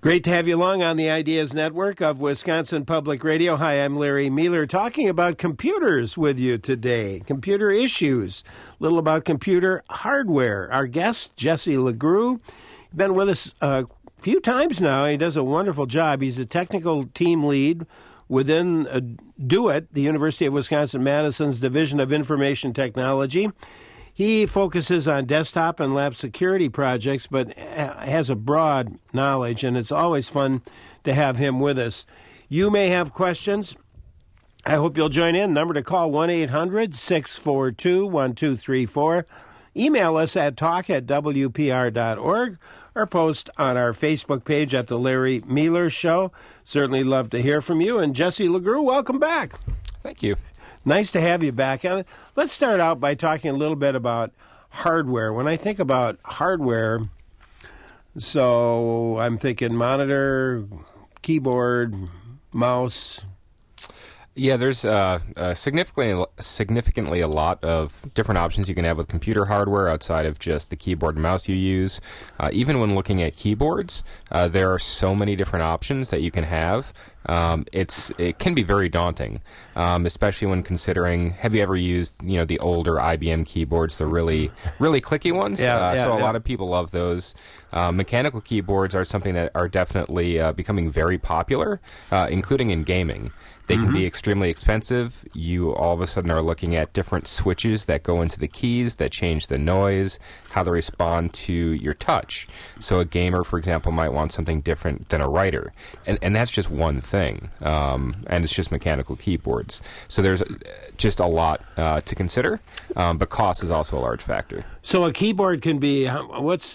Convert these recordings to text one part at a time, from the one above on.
Great to have you along on the Ideas Network of Wisconsin Public Radio. Hi, I'm Larry Mueller, talking about computers with you today. Computer issues, a little about computer hardware. Our guest, Jesse LeGroux, been with us a few times now. He does a wonderful job. He's a technical team lead within DOIT, the University of Wisconsin-Madison's Division of Information Technology. He focuses on desktop and lab security projects, but has a broad knowledge, and it's always fun to have him with us. You may have questions. I hope you'll join in. Number to call, 1-800-642-1234. Email us at talk@wpr.org or post on our Facebook page at The Larry Mueller Show. Certainly love to hear from you. And Jesse LeGroux, welcome back. Thank you. Nice to have you back. Let's start out by talking a little bit about hardware. When I think about hardware, so I'm thinking monitor, keyboard, mouse. Yeah, there's significantly a lot of different options you can have with computer hardware outside of just the keyboard and mouse you use. Even when looking at keyboards, there are so many different options that you can have. It can be very daunting, especially when considering. Have you ever used the older IBM keyboards, the really clicky ones? A lot of people love those. Mechanical keyboards are something that are definitely becoming very popular, including in gaming. They can be extremely expensive. You all of a sudden are looking at different switches that go into the keys that change the noise, how they respond to your touch. So a gamer, for example, might want something different than a writer. And that's just one thing. And it's just mechanical keyboards. So there's just a lot to consider. But cost is also a large factor. So a keyboard can be, what's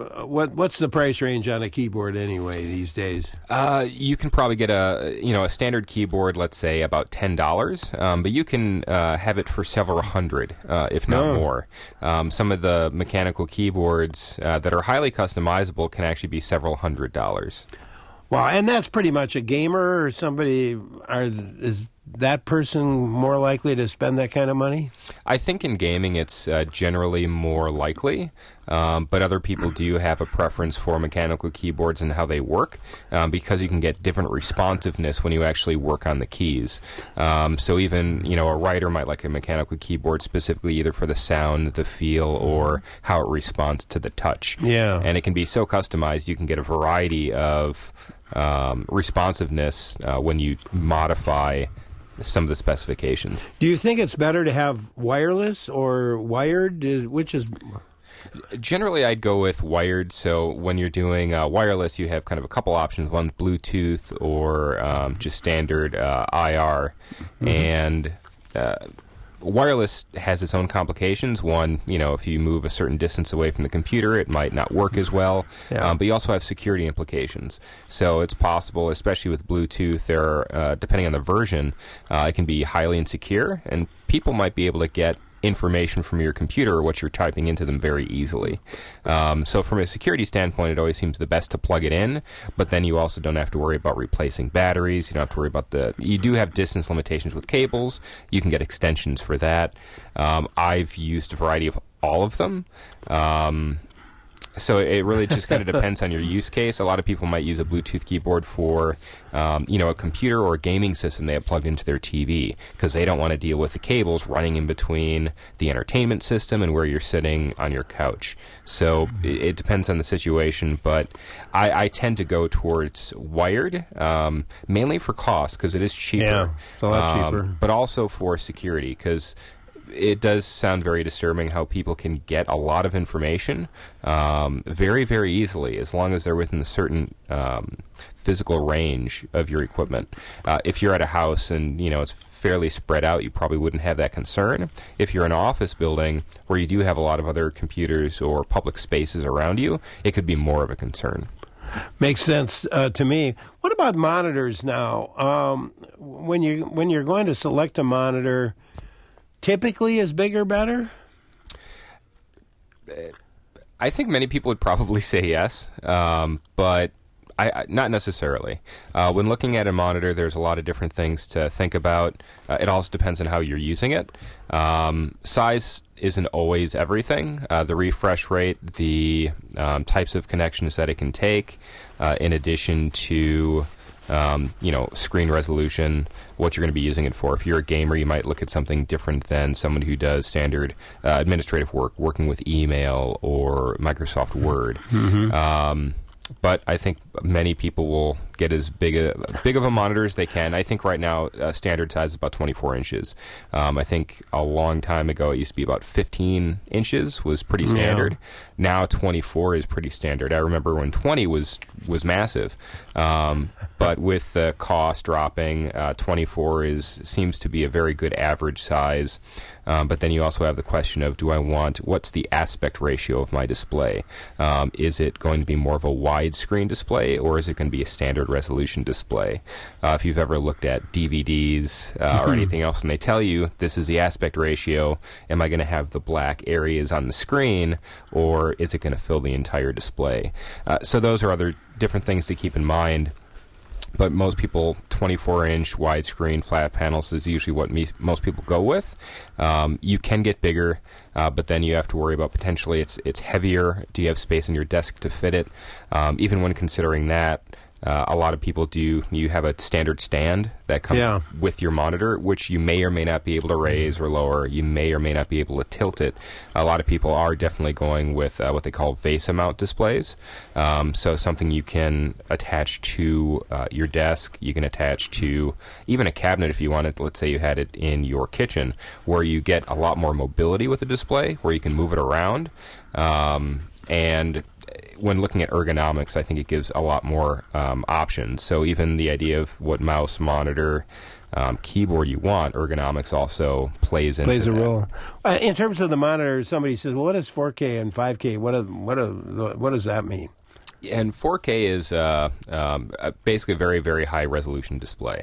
the price range on a keyboard anyway these days? You can probably get a standard keyboard, let's say about $10, but you can have it for several hundred, if not more. Some of the mechanical keyboards that are highly customizable can actually be several $100s. Wow, and that's pretty much a gamer or somebody. Is that person more likely to spend that kind of money? I think in gaming it's generally more likely, but other people do have a preference for mechanical keyboards and how they work, because you can get different responsiveness when you actually work on the keys. So even a writer might like a mechanical keyboard specifically either for the sound, the feel, or how it responds to the touch. Yeah, and it can be so customized you can get a variety of responsiveness when you modify some of the specifications. Do you think it's better to have wireless or wired? Which is... Generally, I'd go with wired. So when you're doing wireless, you have kind of a couple options. One, Bluetooth or just standard IR. And wireless has its own complications. One, if you move a certain distance away from the computer, it might not work as well. Yeah. But you also have security implications. So it's possible, especially with Bluetooth, depending on the version, it can be highly insecure, and people might be able to get information from your computer or what you're typing into them very easily. So from a security standpoint, it always seems the best to plug it in, but then you also don't have to worry about replacing batteries. You don't have to worry about you do have distance limitations with cables. You can get extensions for that. I've used a variety of all of them. So it really just kind of depends on your use case. A lot of people might use a Bluetooth keyboard for, a computer or a gaming system they have plugged into their TV because they don't want to deal with the cables running in between the entertainment system and where you're sitting on your couch. So it depends on the situation, but I tend to go towards wired, mainly for cost because it is cheaper. Yeah, it's a lot cheaper. But also for security because it does sound very disturbing how people can get a lot of information very, very easily as long as they're within a certain physical range of your equipment. If you're at a house and, it's fairly spread out, you probably wouldn't have that concern. If you're in an office building where you do have a lot of other computers or public spaces around you, it could be more of a concern. Makes sense to me. What about monitors now? When you're going to select a monitor, typically is bigger better? I think many people would probably say yes, but Not necessarily. When looking at a monitor, there's a lot of different things to think about. It also depends on how you're using it. Size isn't always everything. The refresh rate, the types of connections that it can take, in addition to screen resolution, what you're going to be using it for. If you're a gamer, you might look at something different than someone who does standard administrative work, working with email or Microsoft Word. Mm-hmm. But I think many people will get as big of a monitor as they can. I think right now standard size is about 24 inches. I think a long time ago it used to be about 15 inches was pretty standard. Yeah. Now 24 is pretty standard. I remember when 20 was massive. But with the cost dropping, 24 seems to be a very good average size. But then you also have the question of, what's the aspect ratio of my display? Is it going to be more of a widescreen display, or is it going to be a standard resolution display? If you've ever looked at DVDs or anything else, and they tell you this is the aspect ratio, am I going to have the black areas on the screen, or is it going to fill the entire display? So those are other different things to keep in mind. But most people, 24-inch widescreen flat panels is usually what most people go with. You can get bigger, but then you have to worry about potentially it's heavier. Do you have space in your desk to fit it? Even when considering that, a lot of people you have a standard stand that comes with your monitor, which you may or may not be able to raise or lower. You may or may not be able to tilt it. A lot of people are definitely going with what they call VESA mount displays. So something you can attach to your desk. You can attach to even a cabinet if you wanted. Let's say you had it in your kitchen, where you get a lot more mobility with the display, where you can move it around. And when looking at ergonomics, I think it gives a lot more options. So even the idea of what mouse, monitor, keyboard you want, ergonomics also plays a role. In terms of the monitor, somebody says, "Well, what is 4K and 5K? What does that mean?" And 4K is basically a very, very high resolution display.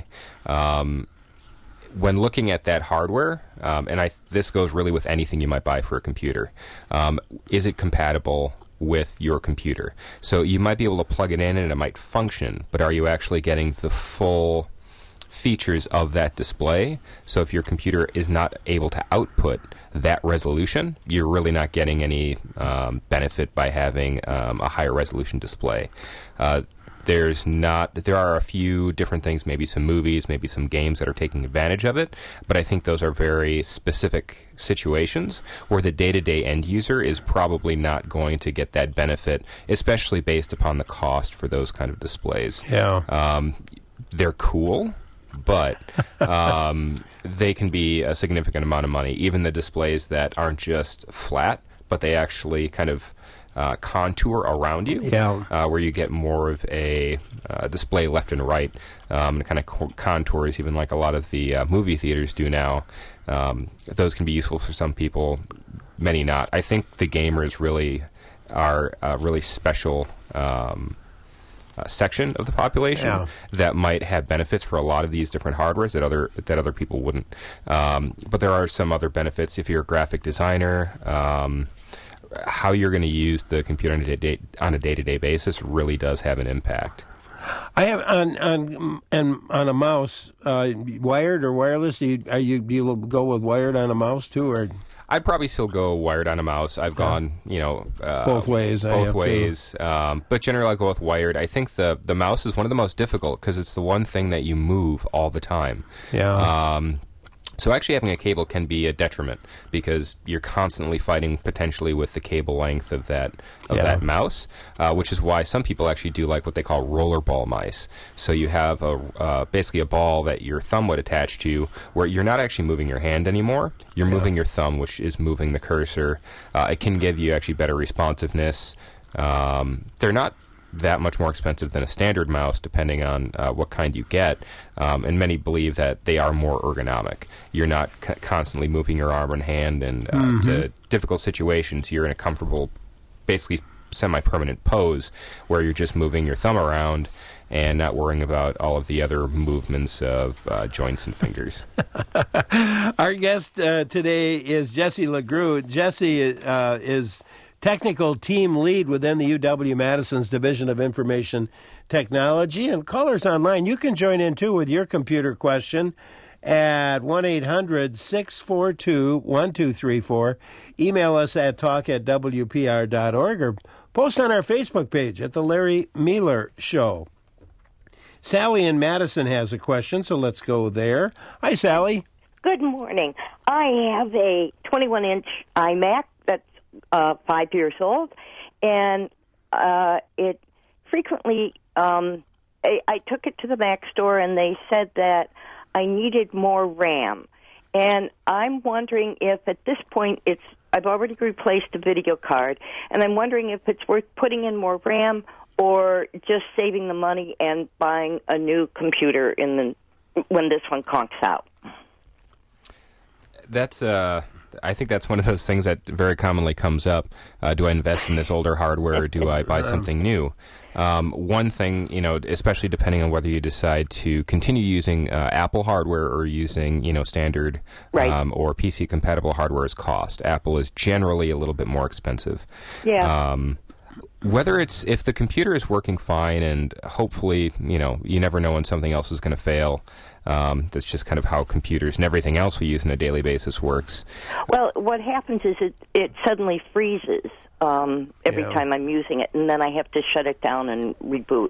When looking at that hardware, and this goes really with anything you might buy for a computer, is it compatible with your computer? So you might be able to plug it in and it might function, but are you actually getting the full features of that display? So if your computer is not able to output that resolution, you're really not getting any benefit by having a higher resolution display. There are a few different things, maybe some movies, maybe some games that are taking advantage of it, but I think those are very specific situations where the day-to-day end user is probably not going to get that benefit, especially based upon the cost for those kind of displays. Yeah. They're cool, but they can be a significant amount of money. Even the displays that aren't just flat, but they actually kind of contour around you, where you get more of a display left and right, and kind of contours, even like a lot of the movie theaters do now. Those can be useful for some people, many not. I think the gamers really are a really special section of the population that might have benefits for a lot of these different hardwares that other people wouldn't. But there are some other benefits if you're a graphic designer. How you're going to use the computer on a day-to-day basis really does have an impact. I have on a mouse, wired or wireless. Do you go with wired on a mouse too, or? I'd probably still go wired on a mouse. I've gone, both ways. But generally, I go with wired. I think the mouse is one of the most difficult because it's the one thing that you move all the time. Yeah. So actually having a cable can be a detriment because you're constantly fighting potentially with the cable length of that mouse, which is why some people actually do like what they call rollerball mice. So you have basically a ball that your thumb would attach to where you're not actually moving your hand anymore. You're moving your thumb, which is moving the cursor. It can give you actually better responsiveness. They're not that much more expensive than a standard mouse, depending on what kind you get. And many believe that they are more ergonomic. You're not constantly moving your arm and hand, and to difficult situations, you're in a comfortable, basically semi-permanent pose where you're just moving your thumb around and not worrying about all of the other movements of joints and fingers. Our guest today is Jesse LeGroux. Jesse is technical team lead within the UW-Madison's Division of Information Technology. And callers online, you can join in, too, with your computer question at 1-800-642-1234. Email us at talk@wpr.org or post on our Facebook page at The Larry Miller Show. Sally in Madison has a question, so let's go there. Hi, Sally. Good morning. I have a 21-inch iMac that's 5 years old, and it frequently, I took it to the Mac store, and they said that I needed more RAM. And I'm wondering if at this point I've already replaced the video card, and I'm wondering if it's worth putting in more RAM or just saving the money and buying a new computer when this one conks out. I think that's one of those things that very commonly comes up. Do I invest in this older hardware or do I buy something new? One thing, especially depending on whether you decide to continue using Apple hardware or using, standard or PC-compatible hardware, is cost. Apple is generally a little bit more expensive. Yeah. If the computer is working fine and hopefully, you never know when something else is going to fail. That's just kind of how computers and everything else we use on a daily basis works. Well, what happens is it suddenly freezes every time I'm using it, and then I have to shut it down and reboot.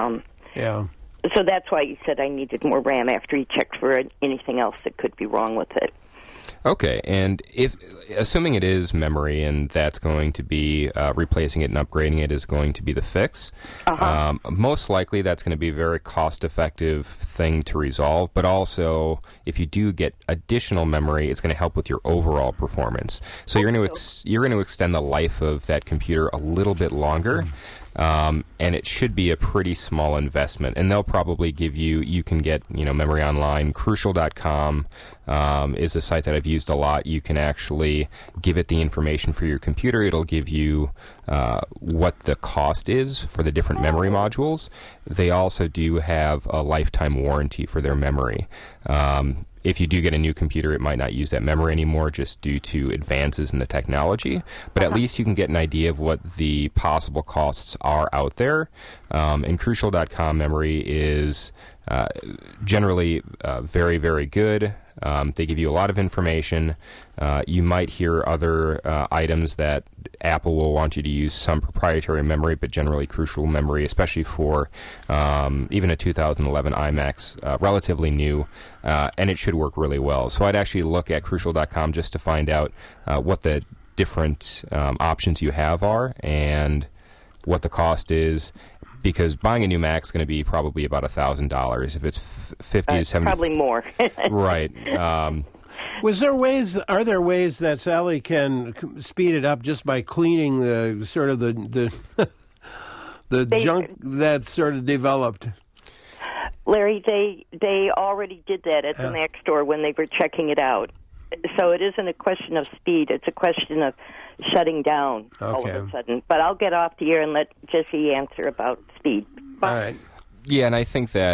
So that's why you said I needed more RAM after you checked for anything else that could be wrong with it. Okay, and assuming it is memory and that's going to be replacing it and upgrading it is going to be the fix, most likely that's going to be a very cost-effective thing to resolve, but also if you do get additional memory, it's going to help with your overall performance. So you're going to extend the life of that computer a little bit longer. And it should be a pretty small investment. And they'll probably give you can get, memory online. Crucial.com is a site that I've used a lot. You can actually give it the information for your computer. It'll give you what the cost is for the different memory modules. They also do have a lifetime warranty for their memory. If you do get a new computer, it might not use that memory anymore just due to advances in the technology. But at least you can get an idea of what the possible costs are out there. And Crucial.com memory is generally very, very good. They give you a lot of information. You might hear other items that Apple will want you to use some proprietary memory, but generally Crucial memory, especially for even a 2011 iMac's relatively new, and it should work really well. So I'd actually look at Crucial.com just to find out what the different options you have are and what the cost is. Because buying a new Mac is going to be probably about $1,000. If it's 50 to 70, probably more. Right. Are there ways that Sally can speed it up just by cleaning the sort of the junk that's sort of developed? Larry, they already did that at the Mac store when they were checking it out. So it isn't a question of speed; it's a question of shutting down all of a sudden. But I'll get off the air and let Jesse answer about speed. All right. Yeah, and I think that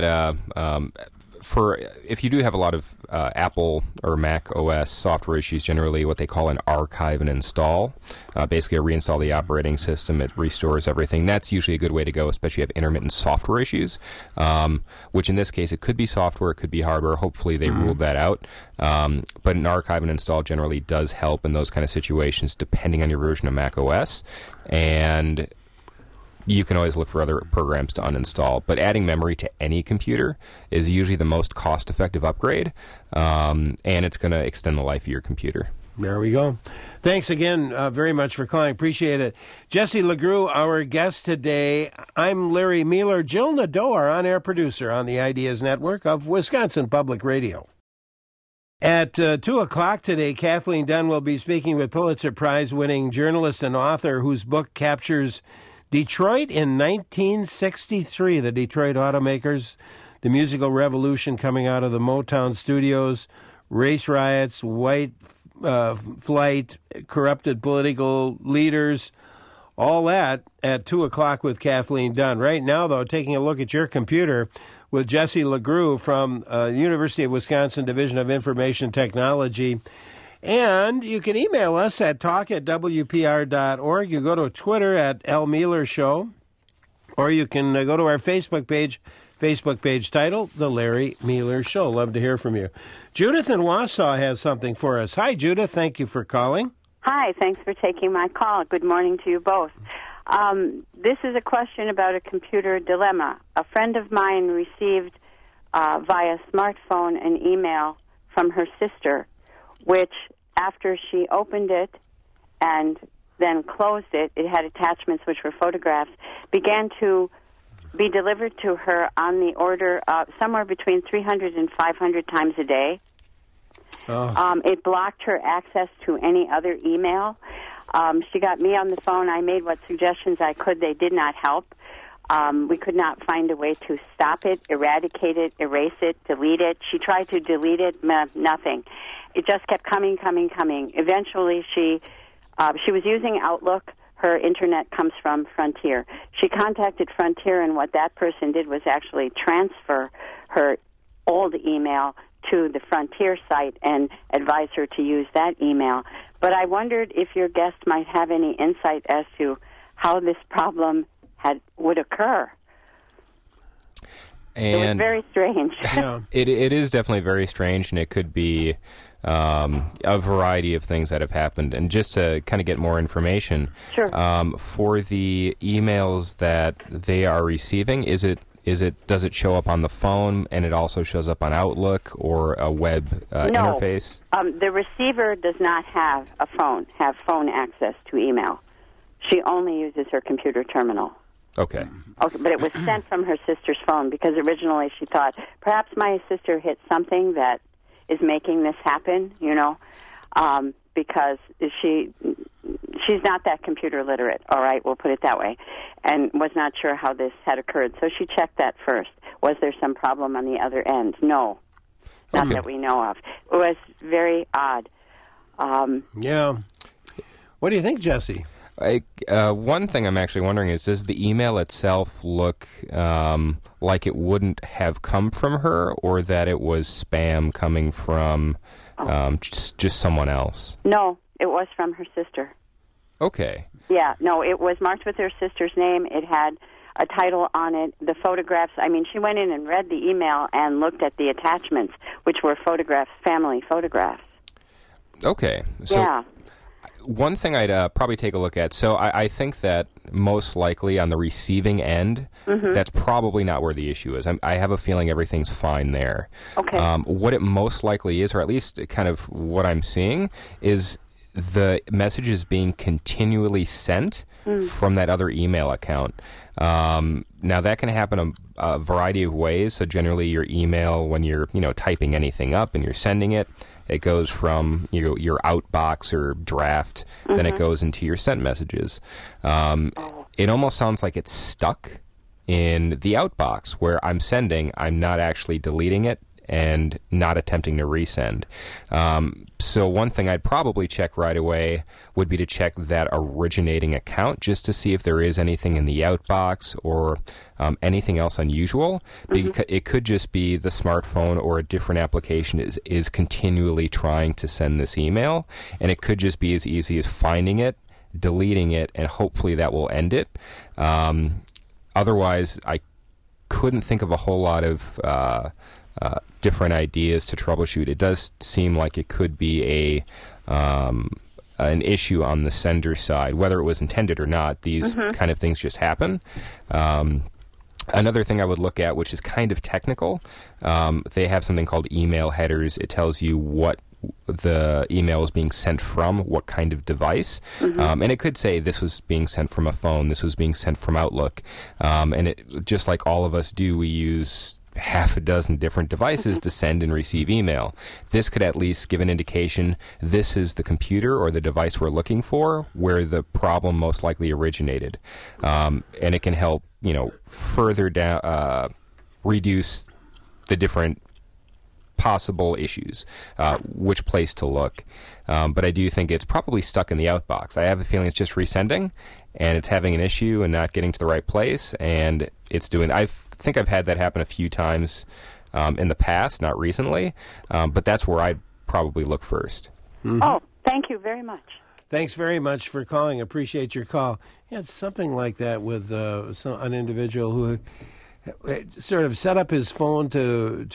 if you do have a lot of Apple or Mac OS software issues, generally what they call an archive and install, basically reinstall the operating system, it restores everything. That's usually a good way to go, especially if you have intermittent software issues, which in this case it could be software, it could be hardware. Hopefully they ruled that out. But an archive and install generally does help in those kind of situations depending on your version of Mac OS. And you can always look for other programs to uninstall. But adding memory to any computer is usually the most cost-effective upgrade, and it's going to extend the life of your computer. There we go. Thanks again very much for calling. Appreciate it. Jesse LeGroux, our guest today. I'm Larry Miller. Jill Nadeau, our on-air producer on the Ideas Network of Wisconsin Public Radio. At 2 o'clock today, Kathleen Dunn will be speaking with Pulitzer Prize-winning journalist and author whose book captures Detroit in 1963, the Detroit automakers, the musical revolution coming out of the Motown studios, race riots, white flight, corrupted political leaders, all that at 2 o'clock with Kathleen Dunn. Right now, though, taking a look at your computer with Jesse LeGroux from the University of Wisconsin Division of Information Technology. And you can email us at talk@wpr.org. You go to Twitter at L. Mueller Show, or you can go to our Facebook page titled The Larry Mueller Show. Love to hear from you. Judith in Wausau has something for us. Hi, Judith. Thank you for calling. Hi. Thanks for taking my call. Good morning to you both. This is a question about a computer dilemma. A friend of mine received via smartphone an email from her sister, which after she opened it and then closed it, it had attachments which were photographs, began to be delivered to her on the order of somewhere between 300 and 500 times a day. Oh. It blocked her access to any other email. She got me on the phone. I made what suggestions I could. They did not help. We could not find a way to stop it, eradicate it, erase it, delete it. She tried to delete it, nothing. It just kept coming. Eventually, she was using Outlook. Her internet comes from Frontier. She contacted Frontier, and what that person did was actually transfer her old email to the Frontier site and advise her to use that email. But I wondered if your guest might have any insight as to how this problem would occur. And it was very strange. Yeah. It is definitely very strange, and it could be a variety of things that have happened. And just to kind of get more information, sure. For the emails that they are receiving, does it show up on the phone, and it also shows up on Outlook or a web interface? The receiver does not have phone access to email. She only uses her computer terminal. Okay, but it was sent from her sister's phone because originally she thought perhaps my sister hit something that is making this happen, because she's not that computer literate, all right, we'll put it that way, and was not sure how this had occurred. So she checked that first. Was there some problem on the other end? No, not that we know of. It was very odd. Yeah. What do you think, Jesse? One thing I'm actually wondering is, does the email itself look like it wouldn't have come from her, or that it was spam coming from just someone else? No, it was from her sister. Okay. Yeah, no, it was marked with her sister's name. It had a title on it, the photographs. I mean, she went in and read the email and looked at the attachments, which were photographs, family photographs. Okay. So yeah. One thing I'd probably take a look at, so I think that most likely on the receiving end, that's probably not where the issue is. I have a feeling everything's fine there. Okay. What it most likely is, or at least kind of what I'm seeing, is the message is being continually sent from that other email account. Now, that can happen a variety of ways. So generally your email, when you're typing anything up and you're sending it, it goes from your outbox or draft, then it goes into your sent messages. It almost sounds like it's stuck in the outbox where I'm sending, I'm not actually deleting it and not attempting to resend. So one thing I'd probably check right away would be to check that originating account just to see if there is anything in the outbox or anything else unusual. Because it could just be the smartphone or a different application is continually trying to send this email, and it could just be as easy as finding it, deleting it, and hopefully that will end it. Otherwise, I couldn't think of a whole lot of different ideas to troubleshoot. It does seem like it could be an issue on the sender side, whether it was intended or not. These kind of things just happen. Another thing I would look at, which is kind of technical, they have something called email headers. It tells you what the email is being sent from, what kind of device. And it could say this was being sent from a phone, this was being sent from Outlook. And it, just like all of us do, we use half a dozen different devices to send and receive email. This could at least give an indication this is the computer or the device we're looking for where the problem most likely originated. And it can help, further down, reduce the different possible issues, which place to look. But I do think it's probably stuck in the outbox. I have a feeling it's just resending, and it's having an issue and not getting to the right place, and it's doing... I think I've had that happen a few times in the past, not recently, but that's where I'd probably look first. Mm-hmm. Oh, thank you very much. Thanks very much for calling. Appreciate your call. Yeah, it's something like that with an individual who sort of set up his phone to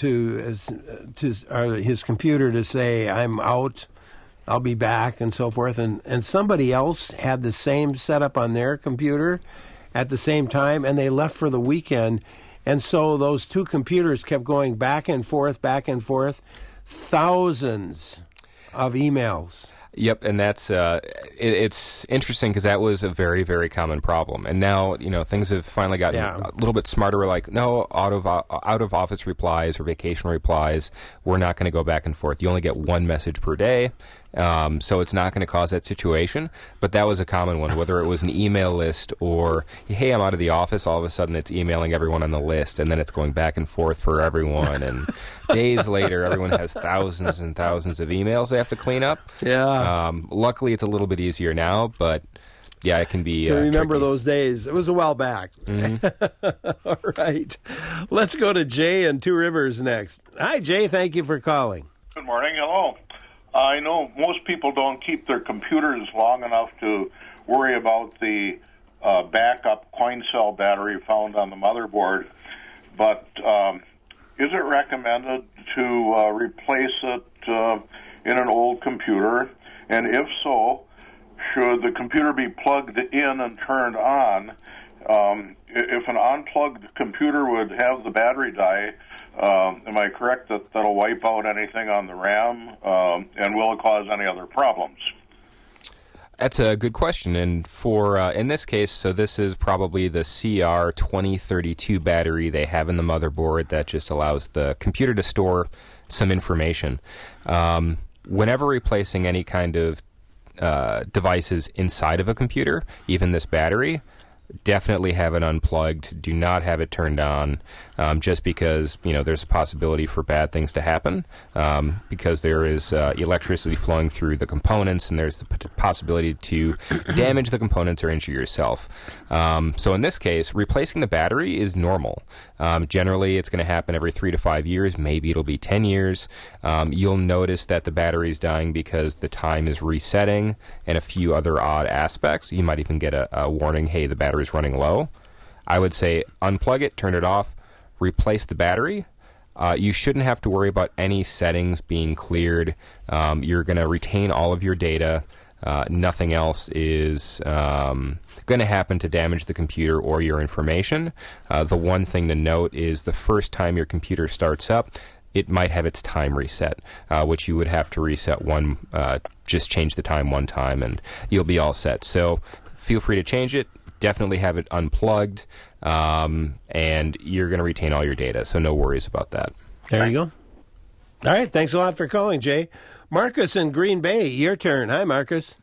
his computer to say, "I'm out, I'll be back," and so forth. And somebody else had the same setup on their computer at the same time, and they left for the weekend. And so those two computers kept going back and forth, thousands of emails. Yep, and that's it's interesting because that was a very, very common problem. And now, things have finally gotten a little bit smarter. We're like, no, out of office replies or vacation replies, we're not going to go back and forth. You only get one message per day, so it's not going to cause that situation. But that was a common one, whether it was an email list or, hey, I'm out of the office, all of a sudden it's emailing everyone on the list, and then it's going back and forth for everyone. And days later, everyone has thousands and thousands of emails they have to clean up. Yeah. Luckily, it's a little bit easier now, but yeah, it can be. I remember tricky. Those days. It was a while back. Mm-hmm. All right. Let's go to Jay in Two Rivers next. Hi, Jay. Thank you for calling. Good morning. Hello. I know most people don't keep their computers long enough to worry about the backup coin cell battery found on the motherboard, but is it recommended to replace it in an old computer? And if so, should the computer be plugged in and turned on? If an unplugged computer would have the battery die, am I correct that that'll wipe out anything on the RAM? And will it cause any other problems? That's a good question. And for in this case, so this is probably the CR2032 battery they have in the motherboard that just allows the computer to store some information. Whenever replacing any kind of devices inside of a computer, even this battery, definitely have it unplugged. Do not have it turned on, just because there's a possibility for bad things to happen, because there is electricity flowing through the components, and there's the possibility to damage the components or injure yourself. So in this case, replacing the battery is normal. Generally, it's going to happen every 3 to 5 years. Maybe it'll be 10 years. You'll notice that the battery's dying because the time is resetting and a few other odd aspects. You might even get a warning, hey, the battery's running low. I would say unplug it, turn it off, replace the battery. You shouldn't have to worry about any settings being cleared. You're going to retain all of your data. Nothing else is going to happen to damage the computer or your information. The one thing to note is the first time your computer starts up, it might have its time reset, which you would have to reset just change the time one time, and you'll be all set. So feel free to change it. Definitely have it unplugged, and you're going to retain all your data, so no worries about that. There you go. All right, thanks a lot for calling, Jay. Marcus in Green Bay, your turn. Hi, Marcus.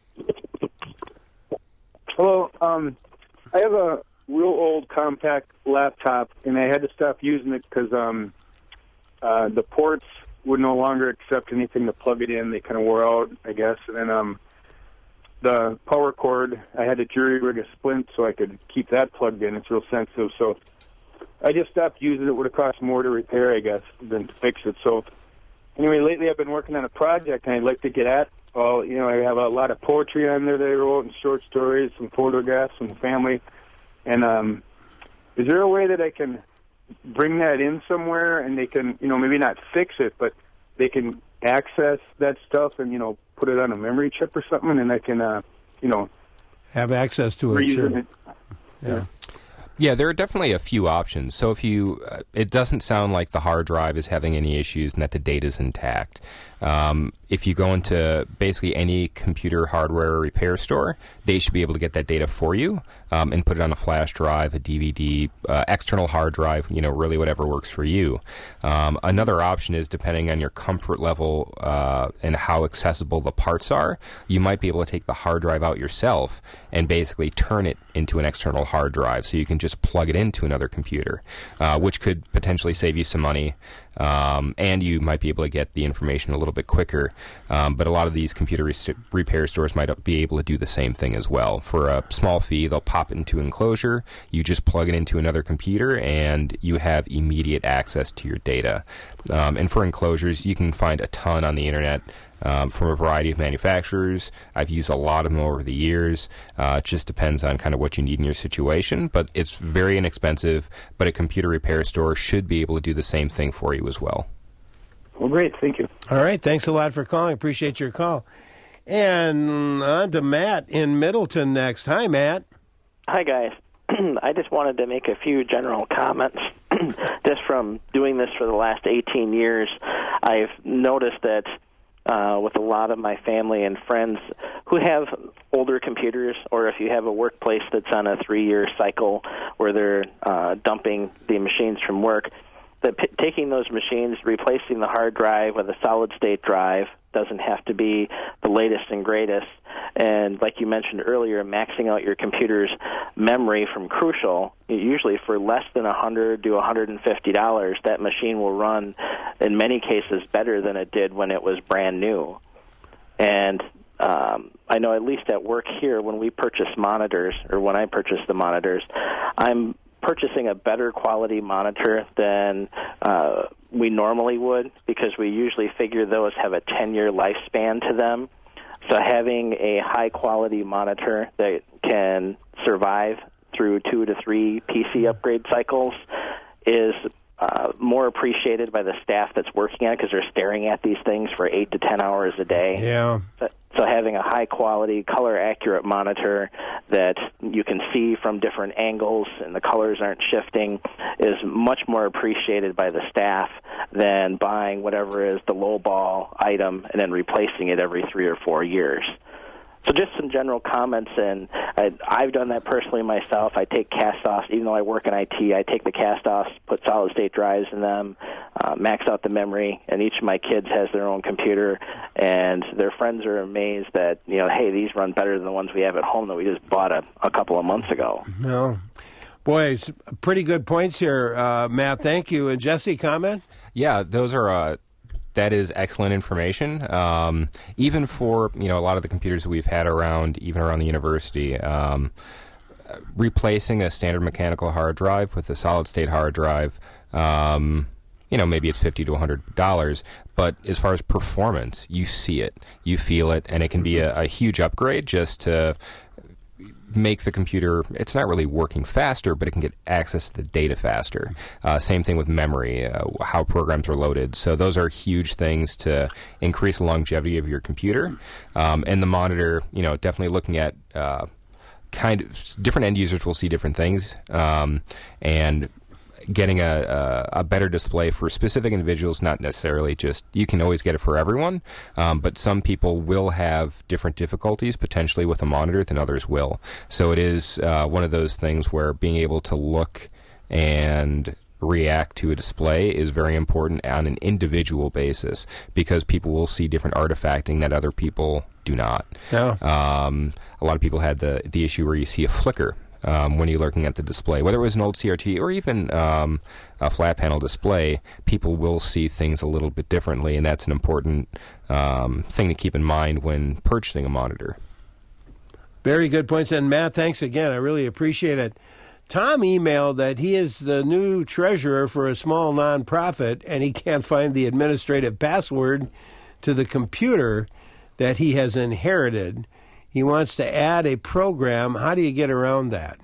Hello. I have a real old compact laptop, and I had to stop using it because the ports would no longer accept anything to plug it in. They kind of wore out, I guess. And then the power cord, I had to jury rig a splint so I could keep that plugged in. It's real sensitive. So I just stopped using it. It would have cost more to repair, I guess, than to fix it. So anyway, lately I've been working on a project, and I'd like to get at I have a lot of poetry on there that I wrote, and short stories, some photographs from the family. And is there a way that I can bring that in somewhere, and they can, maybe not fix it, but they can access that stuff and, put it on a memory chip or something, and I can, have access to it, sure. It. Yeah. Yeah, there are definitely a few options. So if it doesn't sound like the hard drive is having any issues and that the data's intact. If you go into basically any computer hardware repair store, they should be able to get that data for you and put it on a flash drive, a DVD, external hard drive, really whatever works for you. Another option is, depending on your comfort level and how accessible the parts are, you might be able to take the hard drive out yourself and basically turn it into an external hard drive, so you can just plug it into another computer, which could potentially save you some money. And you might be able to get the information a little bit quicker. But a lot of these computer repair stores might be able to do the same thing as well. For a small fee, they'll pop it into an enclosure. You just plug it into another computer, and you have immediate access to your data. And for enclosures, you can find a ton on the internet. from a variety of manufacturers. I've used a lot of them over the years. It just depends on kind of what you need in your situation, but it's very inexpensive, but a computer repair store should be able to do the same thing for you as well. Well, great. Thank you. All right. Thanks a lot for calling. Appreciate your call. And on to Matt in Middleton next. Hi, Matt. Hi, guys. I just wanted to make a few general comments. Just from doing this for the last 18 years, I've noticed that with a lot of my family and friends who have older computers, or if you have a workplace that's on a 3-year cycle where they're dumping the machines from work, that taking those machines, replacing the hard drive with a solid-state drive doesn't have to be the latest and greatest. And like you mentioned earlier, maxing out your computer's memory from Crucial, usually for less than $100 to $150, that machine will run, in many cases, better than it did when it was brand new. And I know at least at work here, when we purchase monitors, or when I purchase the monitors, I'm purchasing a better quality monitor than we normally would, because we usually figure those have a 10-year lifespan to them. So having a high-quality monitor that can survive through 2 to 3 PC upgrade cycles is more appreciated by the staff that's working on it, because they're staring at these things for 8 to 10 hours a day. Yeah. So having a high-quality, color-accurate monitor that you can see from different angles and the colors aren't shifting is much more appreciated by the staff than buying whatever is the low-ball item and then replacing it every 3 or 4 years. So just some general comments, and I've done that personally myself. I take cast-offs, even though I work in IT, I take the cast-offs, put solid-state drives in them, max out the memory, and each of my kids has their own computer, and their friends are amazed that, hey, these run better than the ones we have at home that we just bought a couple of months ago. No. Boy, pretty good points here, Matt. Thank you. And Jesse, comment? Yeah, those are... That is excellent information. Even for a lot of the computers that we've had around, even around the university, replacing a standard mechanical hard drive with a solid-state hard drive, maybe it's $50 to $100, but as far as performance, you see it, you feel it, and it can be a huge upgrade just to make the computer, it's not really working faster, but it can get access to the data faster. Same thing with memory, how programs are loaded. So those are huge things to increase the longevity of your computer. And the monitor, definitely looking at kind of different end users will see different things. And getting a better display for specific individuals, not necessarily just, you can always get it for everyone, but some people will have different difficulties potentially with a monitor than others will. So it is one of those things where being able to look and react to a display is very important on an individual basis, because people will see different artifacting that other people do not. Yeah. A lot of people had the issue where you see a flicker when you're looking at the display. Whether it was an old CRT or even a flat panel display, people will see things a little bit differently, and that's an important thing to keep in mind when purchasing a monitor. Very good points. And Matt, thanks again. I really appreciate it. Tom emailed that he is the new treasurer for a small nonprofit, and he can't find the administrative password to the computer that he has inherited. He wants to add a program. How do you get around that?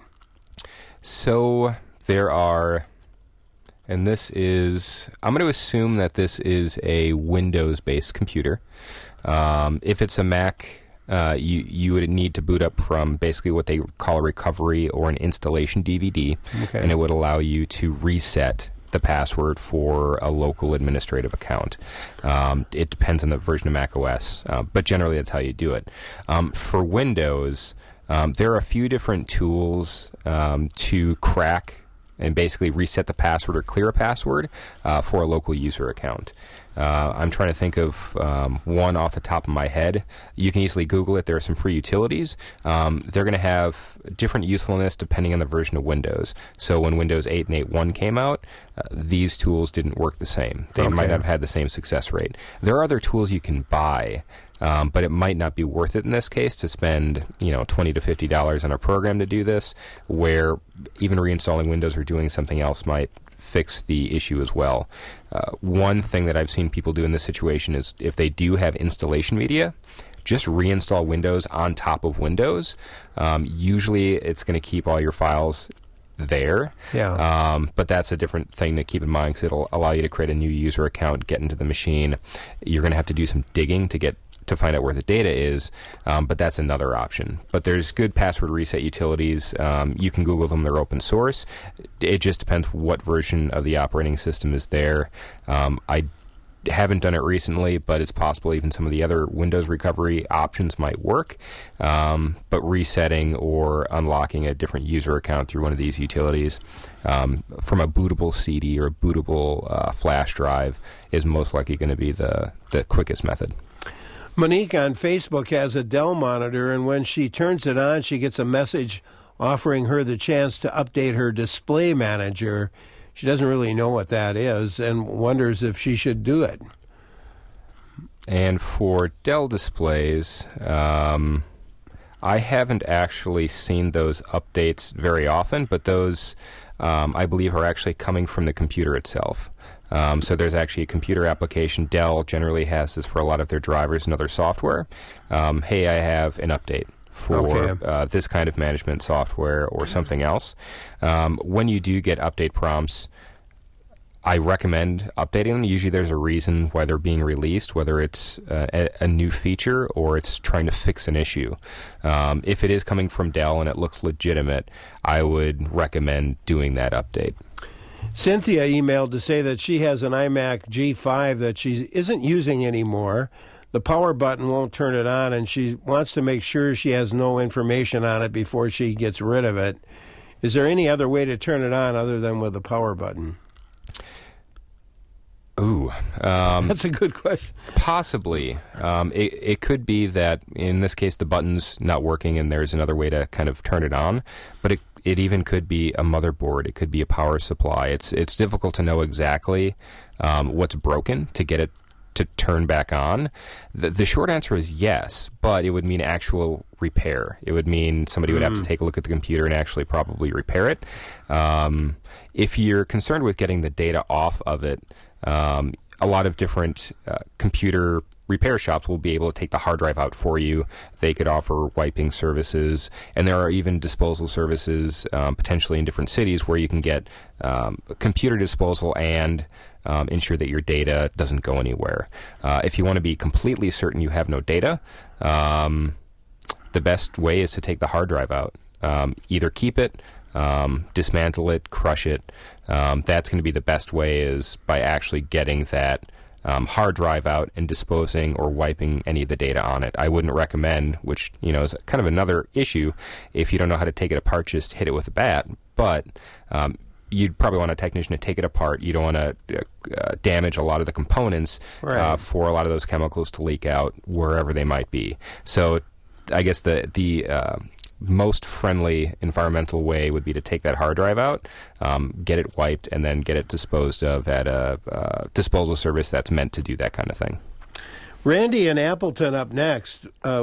So there are, and this is, I'm going to assume that this is a Windows-based computer. If it's a Mac, you would need to boot up from basically what they call a recovery or an installation DVD, okay. And it would allow you to reset the password for a local administrative account. It depends on the version of Mac OS, but generally that's how you do it. For Windows, there are a few different tools to crack and basically reset the password or clear a password for a local user account. I'm trying to think of one off the top of my head. You can easily Google it. There are some free utilities. They're going to have different usefulness depending on the version of Windows. So when Windows 8 and 8.1 came out, these tools didn't work the same. They might not have had the same success rate. There are other tools you can buy, but it might not be worth it in this case to spend $20 to $50 on a program to do this, where even reinstalling Windows or doing something else might fix the issue as well. One thing that I've seen people do in this situation is if they do have installation media, just reinstall Windows on top of Windows. Usually it's going to keep all your files there. Yeah. But that's a different thing to keep in mind because it'll allow you to create a new user account, get into the machine. You're going to have to do some digging to find out where the data is, but that's another option. But there's good password reset utilities. You can Google them. They're open source. It just depends what version of the operating system is there. I haven't done it recently, but it's possible even some of the other Windows recovery options might work. But resetting or unlocking a different user account through one of these utilities from a bootable CD or a bootable flash drive is most likely going to be the quickest method. Monique on Facebook has a Dell monitor, and when she turns it on, she gets a message offering her the chance to update her display manager. She doesn't really know what that is and wonders if she should do it. And for Dell displays, I haven't actually seen those updates very often, but those, I believe, are actually coming from the computer itself. So there's actually a computer application. Dell generally has this for a lot of their drivers and other software. Hey, I have an update for this kind of management software or something else. When you do get update prompts, I recommend updating them. Usually there's a reason why they're being released, whether it's a new feature or it's trying to fix an issue. If it is coming from Dell and it looks legitimate, I would recommend doing that update. Cynthia emailed to say that she has an iMac G5 that she isn't using anymore. The power button won't turn it on, and she wants to make sure she has no information on it before she gets rid of it. Is there any other way to turn it on other than with the power button? Ooh. That's a good question. Possibly. It could be that, in this case, the button's not working and there's another way to kind of turn it on. But it even could be a motherboard. It could be a power supply. It's difficult to know exactly what's broken to get it to turn back on. The short answer is yes, but it would mean actual repair. It would mean somebody would have to take a look at the computer and actually probably repair it. If you're concerned with getting the data off of it, a lot of different computer repair shops will be able to take the hard drive out for you. They could offer wiping services, and there are even disposal services potentially in different cities where you can get computer disposal and ensure that your data doesn't go anywhere. If you want to be completely certain you have no data, the best way is to take the hard drive out. Either keep it, dismantle it, crush it. That's going to be the best way, is by actually getting that hard drive out and disposing or wiping any of the data on it. I wouldn't recommend, which is kind of another issue, if you don't know how to take it apart, just hit it with a bat. But you'd probably want a technician to take it apart. You don't want to damage a lot of the components for a lot of those chemicals to leak out wherever they might be. So I guess the most friendly environmental way would be to take that hard drive out, get it wiped, and then get it disposed of at a disposal service that's meant to do that kind of thing. Randy in Appleton up next.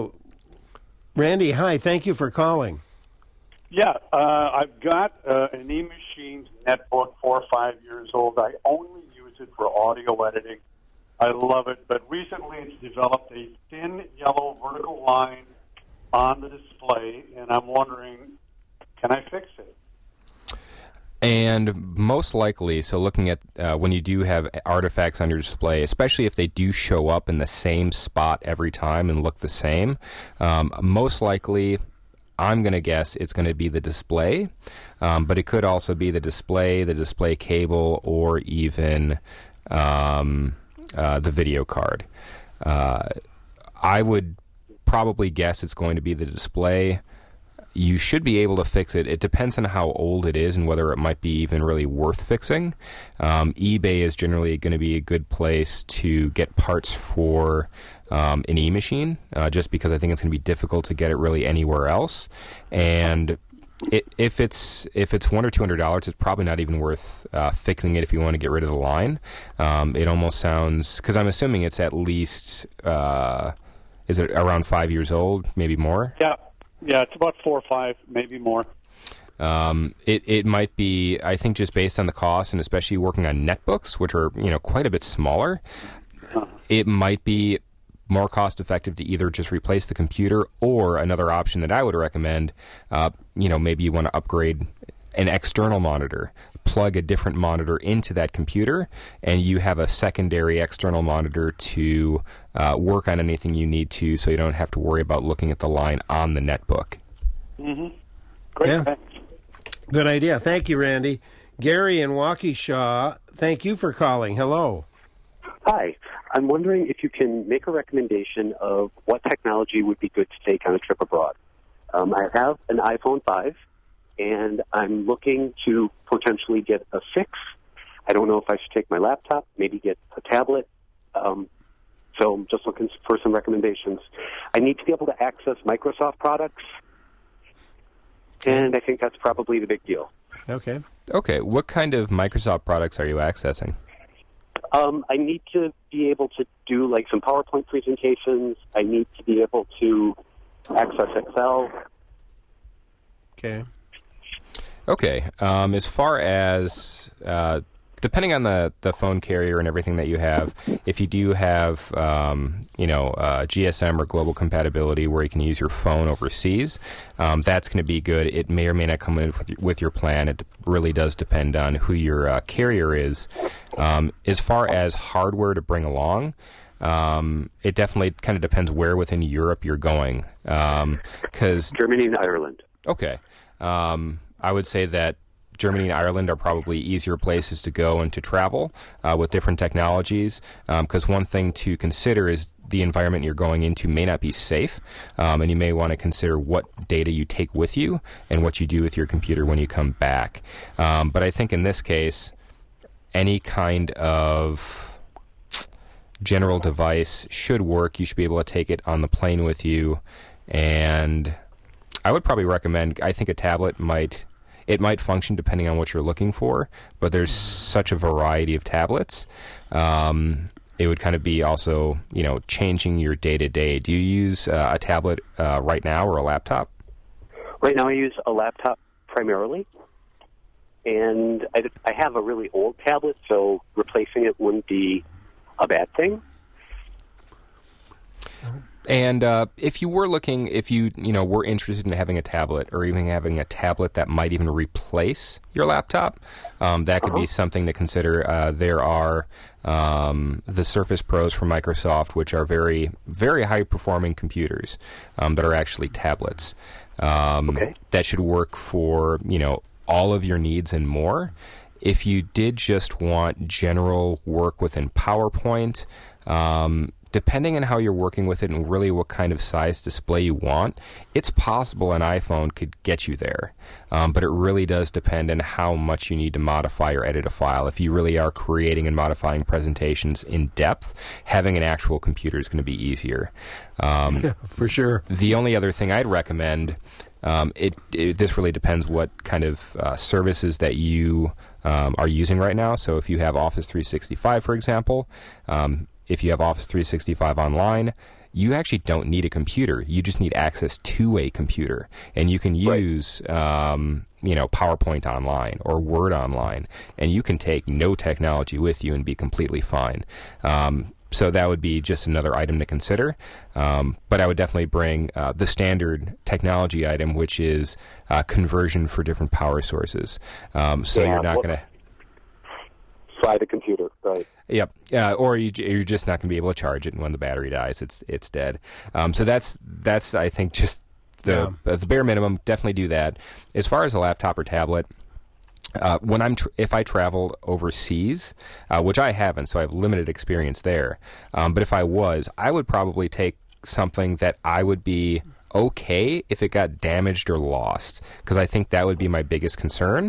Randy, hi. Thank you for calling. Yeah, I've got an eMachines netbook, 4 or 5 years old. I only use it for audio editing. I love it, but recently it's developed a thin yellow vertical line on the display, and I'm wondering, can I fix it? And most likely, so looking at when you do have artifacts on your display, especially if they do show up in the same spot every time and look the same, most likely, I'm going to guess it's going to be the display, but it could also be the display cable, or even the video card. I would probably guess it's going to be the display. You should be able to fix it. It depends on how old it is and whether it might be even really worth fixing. eBay is generally going to be a good place to get parts for an e-machine, just because I think it's going to be difficult to get it really anywhere else. And if it's $100 or $200, it's probably not even worth fixing it if you want to get rid of the line. It almost sounds, because I'm assuming it's at least, is it around 5 years old, maybe more? Yeah, it's about 4 or 5, maybe more. It might be, I think, just based on the cost, and especially working on netbooks, which are quite a bit smaller. It might be more cost effective to either just replace the computer, or another option that I would recommend. Maybe you want to upgrade an external monitor, plug a different monitor into that computer, and you have a secondary external monitor to work on anything you need to, so you don't have to worry about looking at the line on the netbook. Mm-hmm. Great. Yeah. Good idea. Thank you, Randy. Gary in Waukesha, thank you for calling. Hello. Hi. I'm wondering if you can make a recommendation of what technology would be good to take on a trip abroad. I have an iPhone 5, and I'm looking to potentially get a 6. I don't know if I should take my laptop, maybe get a tablet. So I'm just looking for some recommendations. I need to be able to access Microsoft products, and I think that's probably the big deal. Okay. Okay. What kind of Microsoft products are you accessing? I need to be able to do like some PowerPoint presentations. I need to be able to access Excel. Okay. Okay. As far as depending on the phone carrier and everything that you have, if you do have GSM or global compatibility where you can use your phone overseas, that's going to be good. It may or may not come in with your plan. It really does depend on who your carrier is. As far as hardware to bring along, it definitely kind of depends where within Europe you're going. 'Cause Germany and Ireland. Okay. I would say that Germany and Ireland are probably easier places to go and to travel with different technologies, because one thing to consider is the environment you're going into may not be safe, and you may want to consider what data you take with you and what you do with your computer when you come back. But I think in this case, any kind of general device should work. You should be able to take it on the plane with you, and I would probably recommend, I think a tablet might function depending on what you're looking for, but there's such a variety of tablets. It would kind of be also, changing your day-to-day. Do you use a tablet right now or a laptop? Right now I use a laptop primarily, and I have a really old tablet, so replacing it wouldn't be a bad thing. And if you were looking, if you were interested in having a tablet, or even having a tablet that might even replace your laptop, that could be something to consider. There are the Surface Pros from Microsoft, which are very, very high-performing computers that are actually tablets. That should work for all of your needs and more. If you did just want general work within PowerPoint, depending on how you're working with it and really what kind of size display you want, it's possible an iPhone could get you there. But it really does depend on how much you need to modify or edit a file. If you really are creating and modifying presentations in depth, having an actual computer is going to be easier. Yeah, for sure. The only other thing I'd recommend, this really depends what kind of services that you are using right now. So if you have Office 365, for example, if you have Office 365 online, you actually don't need a computer. You just need access to a computer. And you can use, PowerPoint online or Word online, and you can take no technology with you and be completely fine. So that would be just another item to consider. But I would definitely bring the standard technology item, which is conversion for different power sources. You're not going to fly the computer, right? Yep. Or you're just not going to be able to charge it, and when the battery dies, it's dead. So that's I think just the bare minimum. Definitely do that. As far as a laptop or tablet, if I travel overseas, which I haven't, so I have limited experience there. But if I would probably take something that I would be okay if it got damaged or lost, because I think that would be my biggest concern.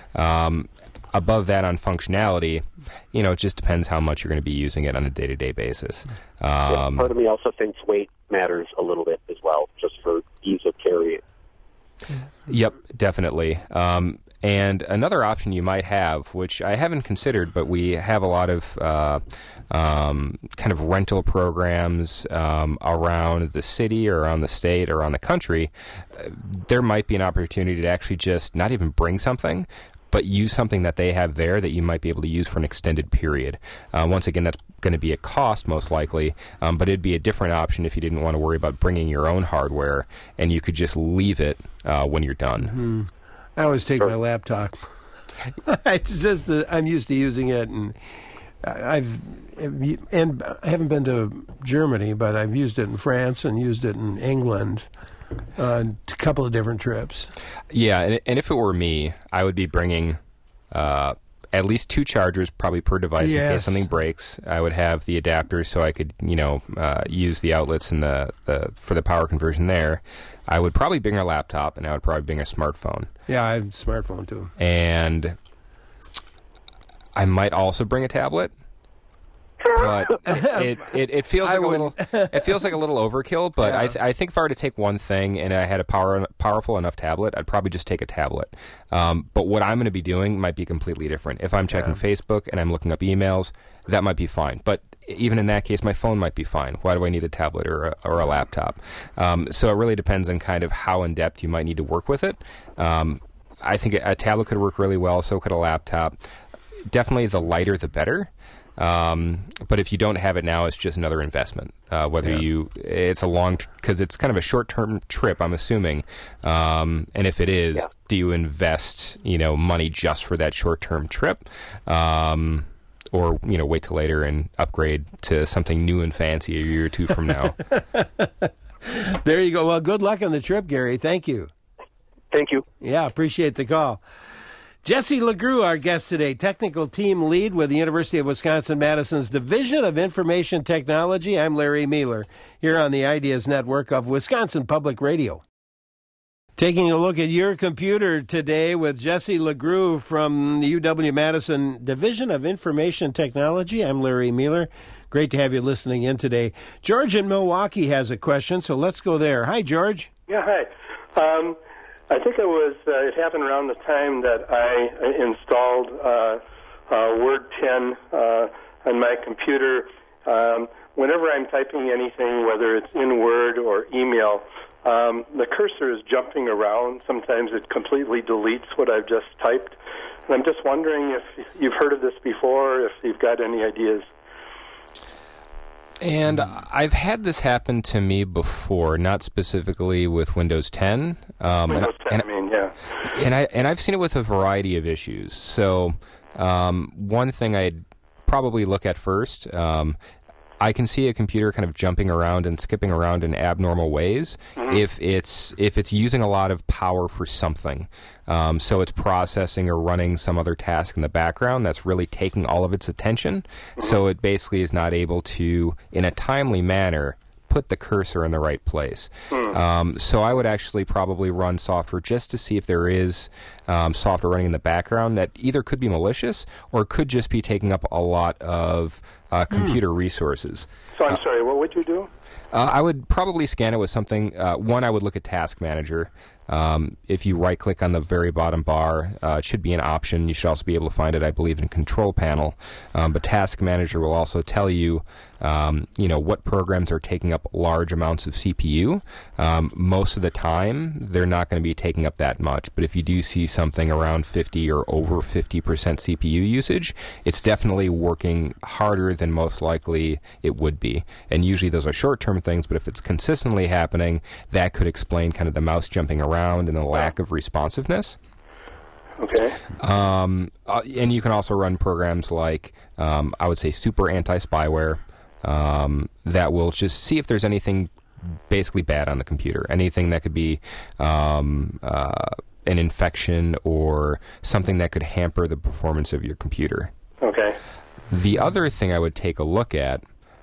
Above that, on functionality, it just depends how much you're going to be using it on a day-to-day basis. Part of me also thinks weight matters a little bit as well, just for ease of carrying. Yep, definitely. And another option you might have, which I haven't considered, but we have a lot of kind of rental programs around the city or around the state or around the country. There might be an opportunity to actually just not even bring something, but use something that they have there that you might be able to use for an extended period. Once again, that's going to be a cost, most likely, but it'd be a different option if you didn't want to worry about bringing your own hardware, and you could just leave it when you're done. Mm-hmm. I always take my laptop. It's just I'm used to using it, and I haven't been to Germany, but I've used it in France and used it in England. A couple of different trips. Yeah, and if it were me, I would be bringing at least 2 chargers, probably per device, in case something breaks. I would have the adapters so I could, use the outlets and for the power conversion there. I would probably bring a laptop, and I would probably bring a smartphone. Yeah, I have a smartphone too. And I might also bring a tablet. But it feels like it feels like a little overkill. But I think if I were to take one thing and I had a powerful enough tablet, I'd probably just take a tablet. But what I'm going to be doing might be completely different. If I'm checking Facebook and I'm looking up emails, that might be fine. But even in that case, my phone might be fine. Why do I need a tablet or a laptop? So it really depends on kind of how in depth you might need to work with it. I think a tablet could work really well. So could a laptop. Definitely, the lighter the better. But if you don't have it now, it's just another investment. It's a long, because it's kind of a short-term trip, I'm assuming. And if it is, do you invest, money just for that short-term trip? Or, wait till later and upgrade to something new and fancy a year or two from now. There you go. Well, good luck on the trip, Gary. Thank you. Thank you. Yeah, appreciate the call. Jesse LeGroux, our guest today, technical team lead with the University of Wisconsin-Madison's Division of Information Technology. I'm Larry Mueller, here on the Ideas Network of Wisconsin Public Radio. Taking a look at your computer today with Jesse LeGroux from the UW-Madison Division of Information Technology. I'm Larry Mueller. Great to have you listening in today. George in Milwaukee has a question, so let's go there. Hi, George. Yeah, hi. I think it happened around the time that I installed Word 10 on my computer. Whenever I'm typing anything, whether it's in Word or email, the cursor is jumping around. Sometimes it completely deletes what I've just typed. And I'm just wondering if you've heard of this before, if you've got any ideas. And I've had this happen to me before, not specifically with Windows 10. Windows 10, And I've seen it with a variety of issues. So one thing I'd probably look at first, I can see a computer kind of jumping around and skipping around in abnormal ways if it's using a lot of power for something. So it's processing or running some other task in the background that's really taking all of its attention. So it basically is not able to, in a timely manner, put the cursor in the right place. So I would actually probably run software just to see if there is software running in the background that either could be malicious or could just be taking up a lot of computer resources. So I'm sorry, what would you do? I would probably scan it with something. One, I would look at Task Manager. If you right-click on the very bottom bar, it should be an option. You should also be able to find it, I believe, in Control Panel. But Task Manager will also tell you, what programs are taking up large amounts of CPU. Most of the time, they're not going to be taking up that much. But if you do see something around 50 or over 50% CPU usage, it's definitely working harder than most likely it would be. And usually those are short-term things, but if it's consistently happening, that could explain kind of the mouse jumping around and the lack of responsiveness. Okay. And you can also run programs like, I would say, super anti-spyware that will just see if there's anything basically bad on the computer, anything that could be an infection or something that could hamper the performance of your computer. Okay. The other thing I would take a look at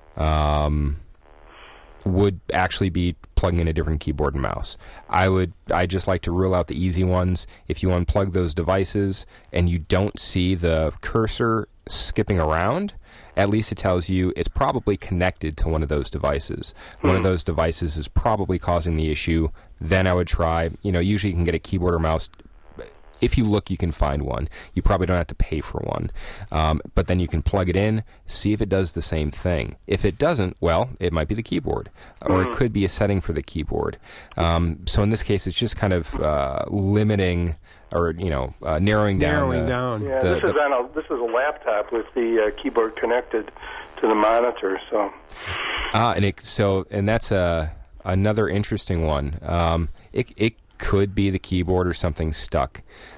would actually be plugging in a different keyboard and mouse. I just like to rule out the easy ones. If you unplug those devices and you don't see the cursor skipping around, at least it tells you it's probably connected to one of those devices. One of those devices is probably causing the issue. Then I would try, usually you can get a keyboard or mouse if you look, you can find one. You probably don't have to pay for one. But then you can plug it in, see if it does the same thing. If it doesn't, well, it might be the keyboard, or it could be a setting for the keyboard. So in this case, it's just kind of limiting or narrowing down. Yeah, this is a laptop with the keyboard connected to the monitor. So and that's another interesting one. It could be the keyboard or something stuck.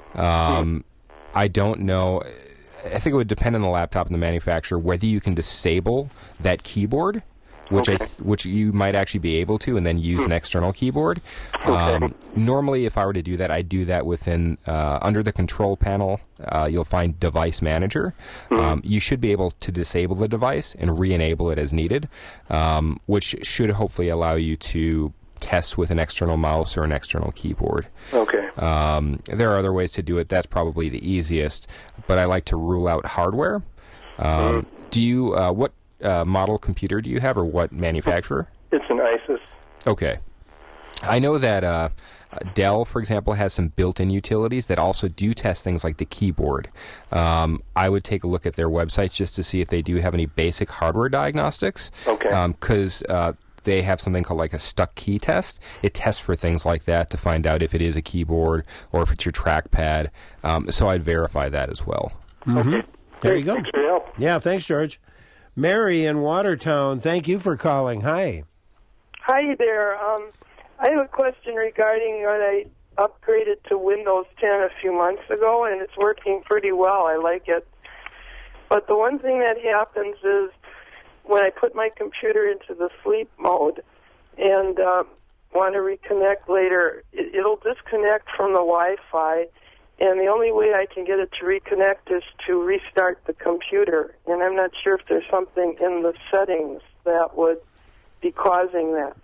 I don't know. I think it would depend on the laptop and the manufacturer whether you can disable that keyboard, which you might actually be able to, and then use an external keyboard. Normally, if I were to do that, I'd do that within under the control panel. You'll find Device Manager. You should be able to disable the device and re-enable it as needed, which should hopefully allow you to test with an external mouse or an external keyboard. Okay. There are other ways to do it. That's probably the easiest, but I like to rule out hardware. Do you what model computer do you have, or what manufacturer? It's an Asus. Okay. I know that Dell, for example, has some built-in utilities that also do test things like the keyboard. I would take a look at their websites just to see if they do have any basic hardware diagnostics. Okay. Because they have something called like a stuck key test. It tests for things like that to find out if it is a keyboard or if it's your trackpad. So I'd verify that as well. Okay. There you go. Thanks for your help. Yeah, thanks, George. Mary in Watertown, thank you for calling. Hi. Hi there. I have a question regarding when I upgraded to Windows 10 a few months ago, and it's working pretty well. I like it. But the one thing that happens is when I put my computer into the sleep mode and want to reconnect later, it'll disconnect from the Wi-Fi, and the only way I can get it to reconnect is to restart the computer. And I'm not sure if there's something in the settings that would be causing that.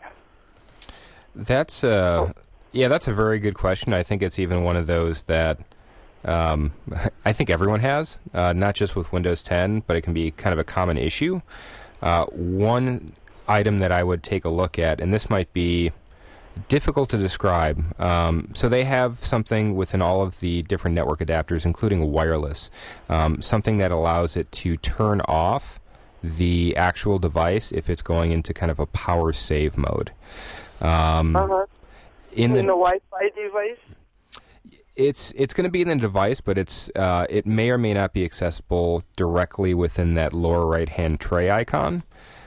That's a very good question. I think it's even one of those that I think everyone has, not just with Windows 10, but it can be kind of a common issue. One item that I would take a look at, and this might be difficult to describe. So they have something within all of the different network adapters, including wireless, something that allows it to turn off the actual device if it's going into kind of a power save mode. In the Wi-Fi device? It's going to be in the device, but it may or may not be accessible directly within that lower right-hand tray icon.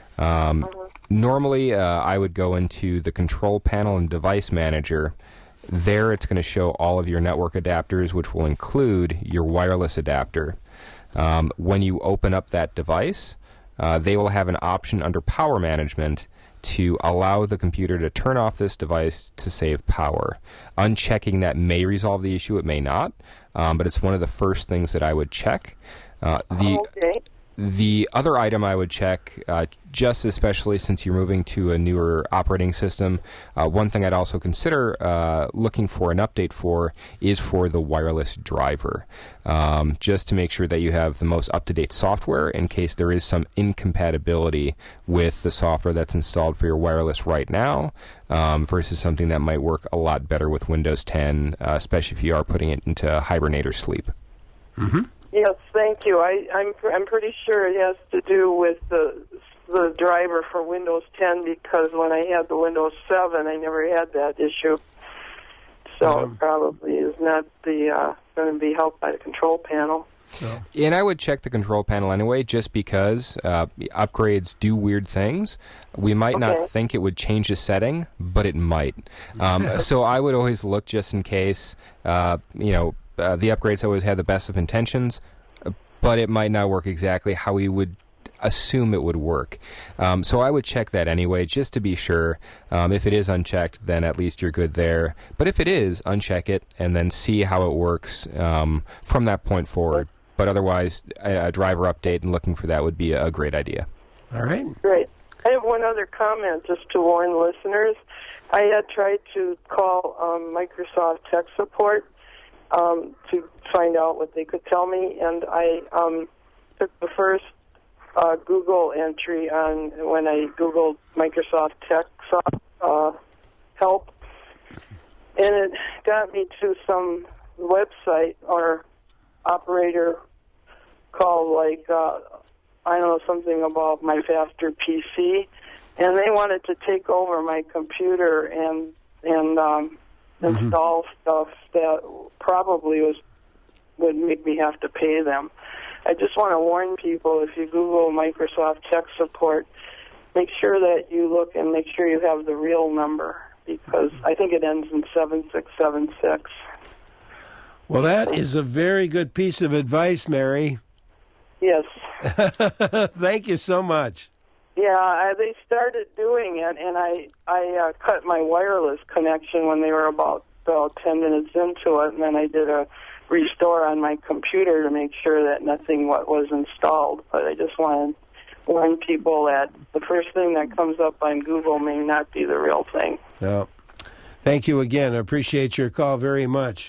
Normally, I would go into the control panel and device manager. There, it's going to show all of your network adapters, which will include your wireless adapter. When you open up that device, they will have an option under power management to allow the computer to turn off this device to save power. Unchecking that may resolve the issue, it may not, but it's one of the first things that I would check. The other item I would check, just especially since you're moving to a newer operating system, one thing I'd also consider looking for an update for is for the wireless driver, just to make sure that you have the most up-to-date software in case there is some incompatibility with the software that's installed for your wireless right now versus something that might work a lot better with Windows 10, especially if you are putting it into hibernate or sleep. Mm-hmm. Yes, thank you. I'm pretty sure it has to do with the driver for Windows 10 because when I had the Windows 7, I never had that issue. So it probably is not going to be helped by the control panel. So. And I would check the control panel anyway, just because upgrades do weird things. We might not think it would change the setting, but it might. So I would always look just in case, the upgrades always have the best of intentions, but it might not work exactly how we would assume it would work. So I would check that anyway, just to be sure. If it is unchecked, then at least you're good there. But if it is, uncheck it and then see how it works from that point forward. But otherwise, a driver update and looking for that would be a great idea. All right. Great. I have one other comment just to warn listeners. I had tried to call Microsoft Tech Support to find out what they could tell me, and I took the first Google entry on when I Googled Microsoft Tech help, and it got me to some website or operator called I don't know, something about my faster PC, and they wanted to take over my computer and install stuff that probably would make me have to pay them. I just want to warn people, if you Google Microsoft tech support, make sure that you look and make sure you have the real number, because I think it ends in 7676. Well, that is a very good piece of advice, Mary. Yes. Thank you so much. Yeah, they started doing it, and I cut my wireless connection when they were about 10 minutes into it, and then I did a restore on my computer to make sure that nothing was installed. But I just want to warn people that the first thing that comes up on Google may not be the real thing. No. Thank you again. I appreciate your call very much.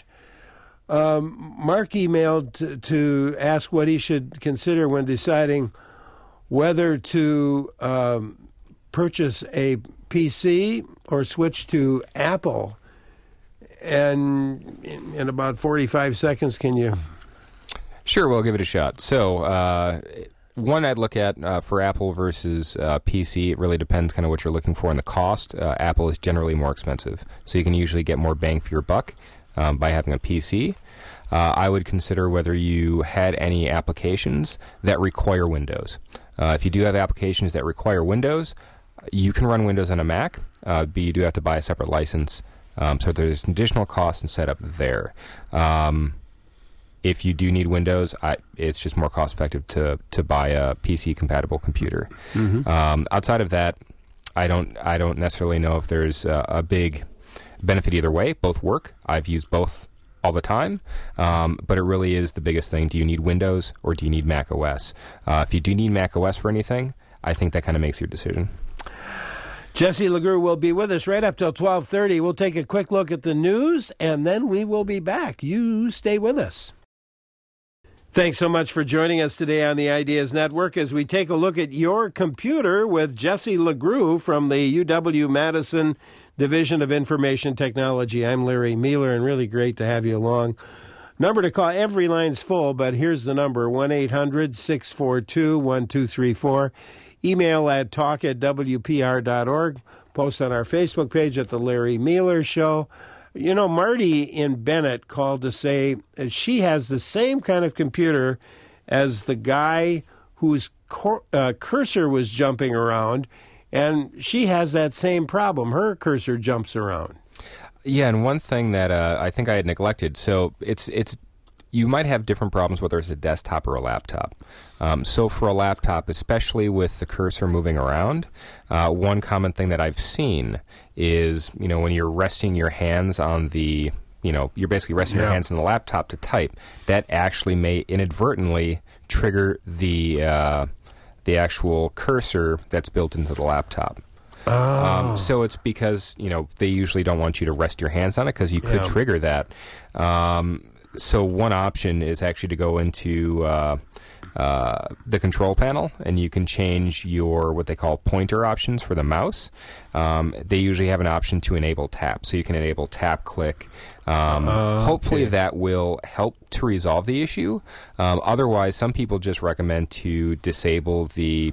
Mark emailed to ask what he should consider when deciding whether to purchase a PC or switch to Apple. And in about 45 seconds, can you? Sure, we'll give it a shot. So, one I'd look at for Apple versus PC, it really depends kind of what you're looking for in the cost. Apple is generally more expensive, so you can usually get more bang for your buck by having a PC. I would consider whether you had any applications that require Windows. If you do have applications that require Windows, you can run Windows on a Mac, but you do have to buy a separate license. So there's an additional cost and setup there. If you do need Windows, it's just more cost effective to buy a PC compatible computer. Outside of that, I don't necessarily know if there's a big benefit either way. Both work. I've used both all the time, but it really is the biggest thing. Do you need Windows or do you need Mac OS? If you do need Mac OS for anything, I think that kind of makes your decision. Jesse LeGroux will be with us right up till 12:30. We'll take a quick look at the news, and then we will be back. You stay with us. Thanks so much for joining us today on the Ideas Network as we take a look at your computer with Jesse LeGroux from the UW-Madison Division of Information Technology. I'm Larry Mueller, and really great to have you along. Number to call, every line's full, but here's the number, 1-800-642-1234. Email at talk@wpr.org. Post on our Facebook page at The Larry Mueller Show. You know, Marty in Bennett called to say she has the same kind of computer as the guy whose cursor was jumping around, and she has that same problem. Her cursor jumps around. Yeah, and one thing that I think I had neglected, so it's you might have different problems whether it's a desktop or a laptop. So for a laptop, especially with the cursor moving around, one common thing that I've seen is, when you're resting your hands on the, you're basically resting your hands on the laptop to type, that actually may inadvertently trigger the actual cursor that's built into the laptop. So it's because, they usually don't want you to rest your hands on it because you could trigger that. So one option is actually to go into the control panel, and you can change your what they call pointer options for the mouse. They usually have an option to enable tap, so you can enable tap click. Hopefully that will help to resolve the issue. Otherwise, some people just recommend to disable the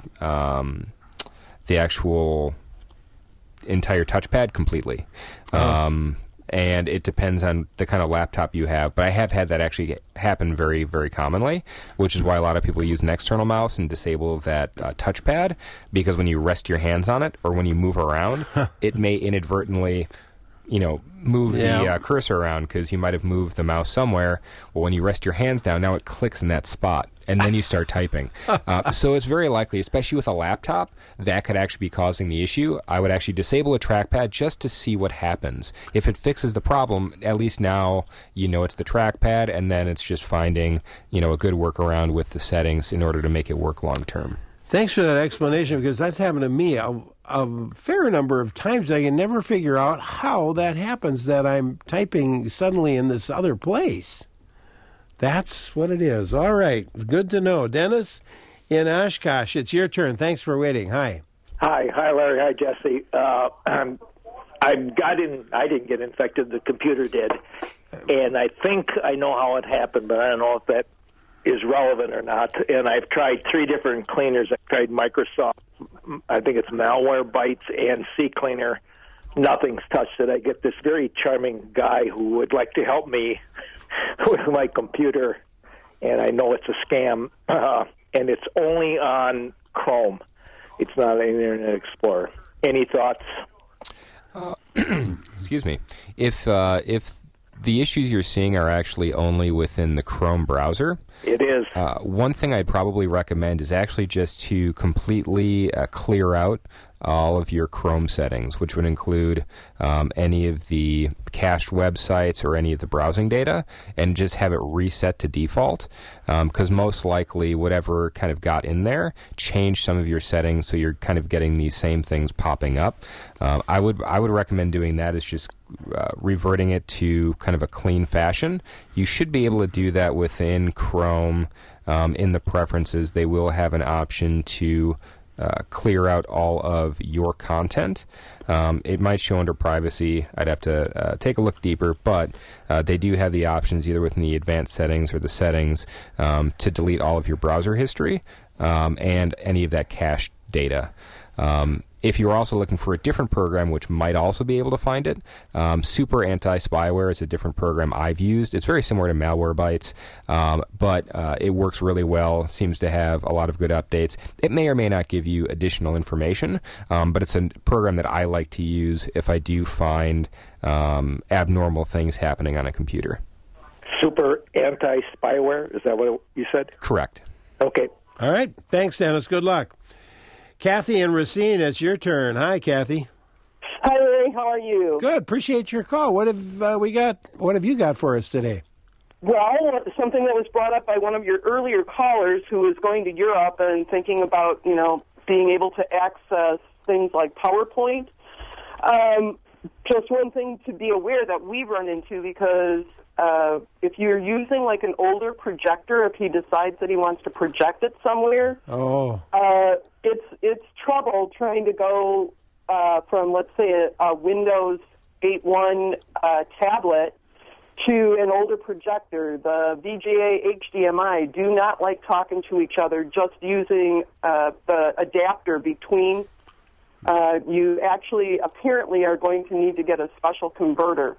actual entire touchpad completely. And it depends on the kind of laptop you have. But I have had that actually happen very, very commonly, which is why a lot of people use an external mouse and disable that touchpad, because when you rest your hands on it or when you move around, it may inadvertently, move the cursor around because you might have moved the mouse somewhere. Well, when you rest your hands down, now it clicks in that spot, and then you start typing. So it's very likely, especially with a laptop, that could actually be causing the issue. I would actually disable a trackpad just to see what happens. If it fixes the problem, at least now it's the trackpad, and then it's just finding a good workaround with the settings in order to make it work long term. Thanks for that explanation, because that's happened to me a fair number of times. I can never figure out how that happens, that I'm typing suddenly in this other place. That's what it is. All right. Good to know. Dennis in Oshkosh, it's your turn. Thanks for waiting. Hi. Hi, Larry. Hi, Jesse. I didn't get infected. The computer did. and I think I know how it happened, but I don't know if that is relevant or not. And I've tried 3 different cleaners. I've tried Microsoft, I think it's Malwarebytes, and CCleaner. Nothing's touched it. I get this very charming guy who would like to help me with my computer, and I know it's a scam, and it's only on Chrome. It's not in Internet Explorer. Any thoughts? Excuse me. If the issues you're seeing are actually only within the Chrome browser, it is. One thing I'd probably recommend is actually just to completely clear out all of your Chrome settings, which would include any of the cached websites or any of the browsing data, and just have it reset to default, because most likely whatever kind of got in there changed some of your settings, so you're kind of getting these same things popping up. I would recommend doing that, is just reverting it to kind of a clean fashion. You should be able to do that within Chrome. In the preferences, they will have an option to clear out all of your content. It might show under privacy. I'd have to take a look deeper, but they do have the options either within the advanced settings or the settings to delete all of your browser history and any of that cached data. If you're also looking for a different program, which might also be able to find it, Super Anti-Spyware is a different program I've used. It's very similar to Malwarebytes, but it works really well, seems to have a lot of good updates. It may or may not give you additional information, but it's a program that I like to use if I do find abnormal things happening on a computer. Super Anti-Spyware, is that what you said? Correct. Okay. All right. Thanks, Dennis. Good luck. Kathy and Racine, it's your turn. Hi, Kathy. Hi, Larry. How are you? Good. Appreciate your call. What have we got? What have you got for us today? Well, something that was brought up by one of your earlier callers who was going to Europe and thinking about, being able to access things like PowerPoint. Just one thing to be aware that we run into, because if you're using like an older projector, if he decides that he wants to project it somewhere, it's trouble trying to go from, let's say, a Windows 8.1 tablet to an older projector. The VGA HDMI do not like talking to each other just using the adapter between. You actually apparently are going to need to get a special converter.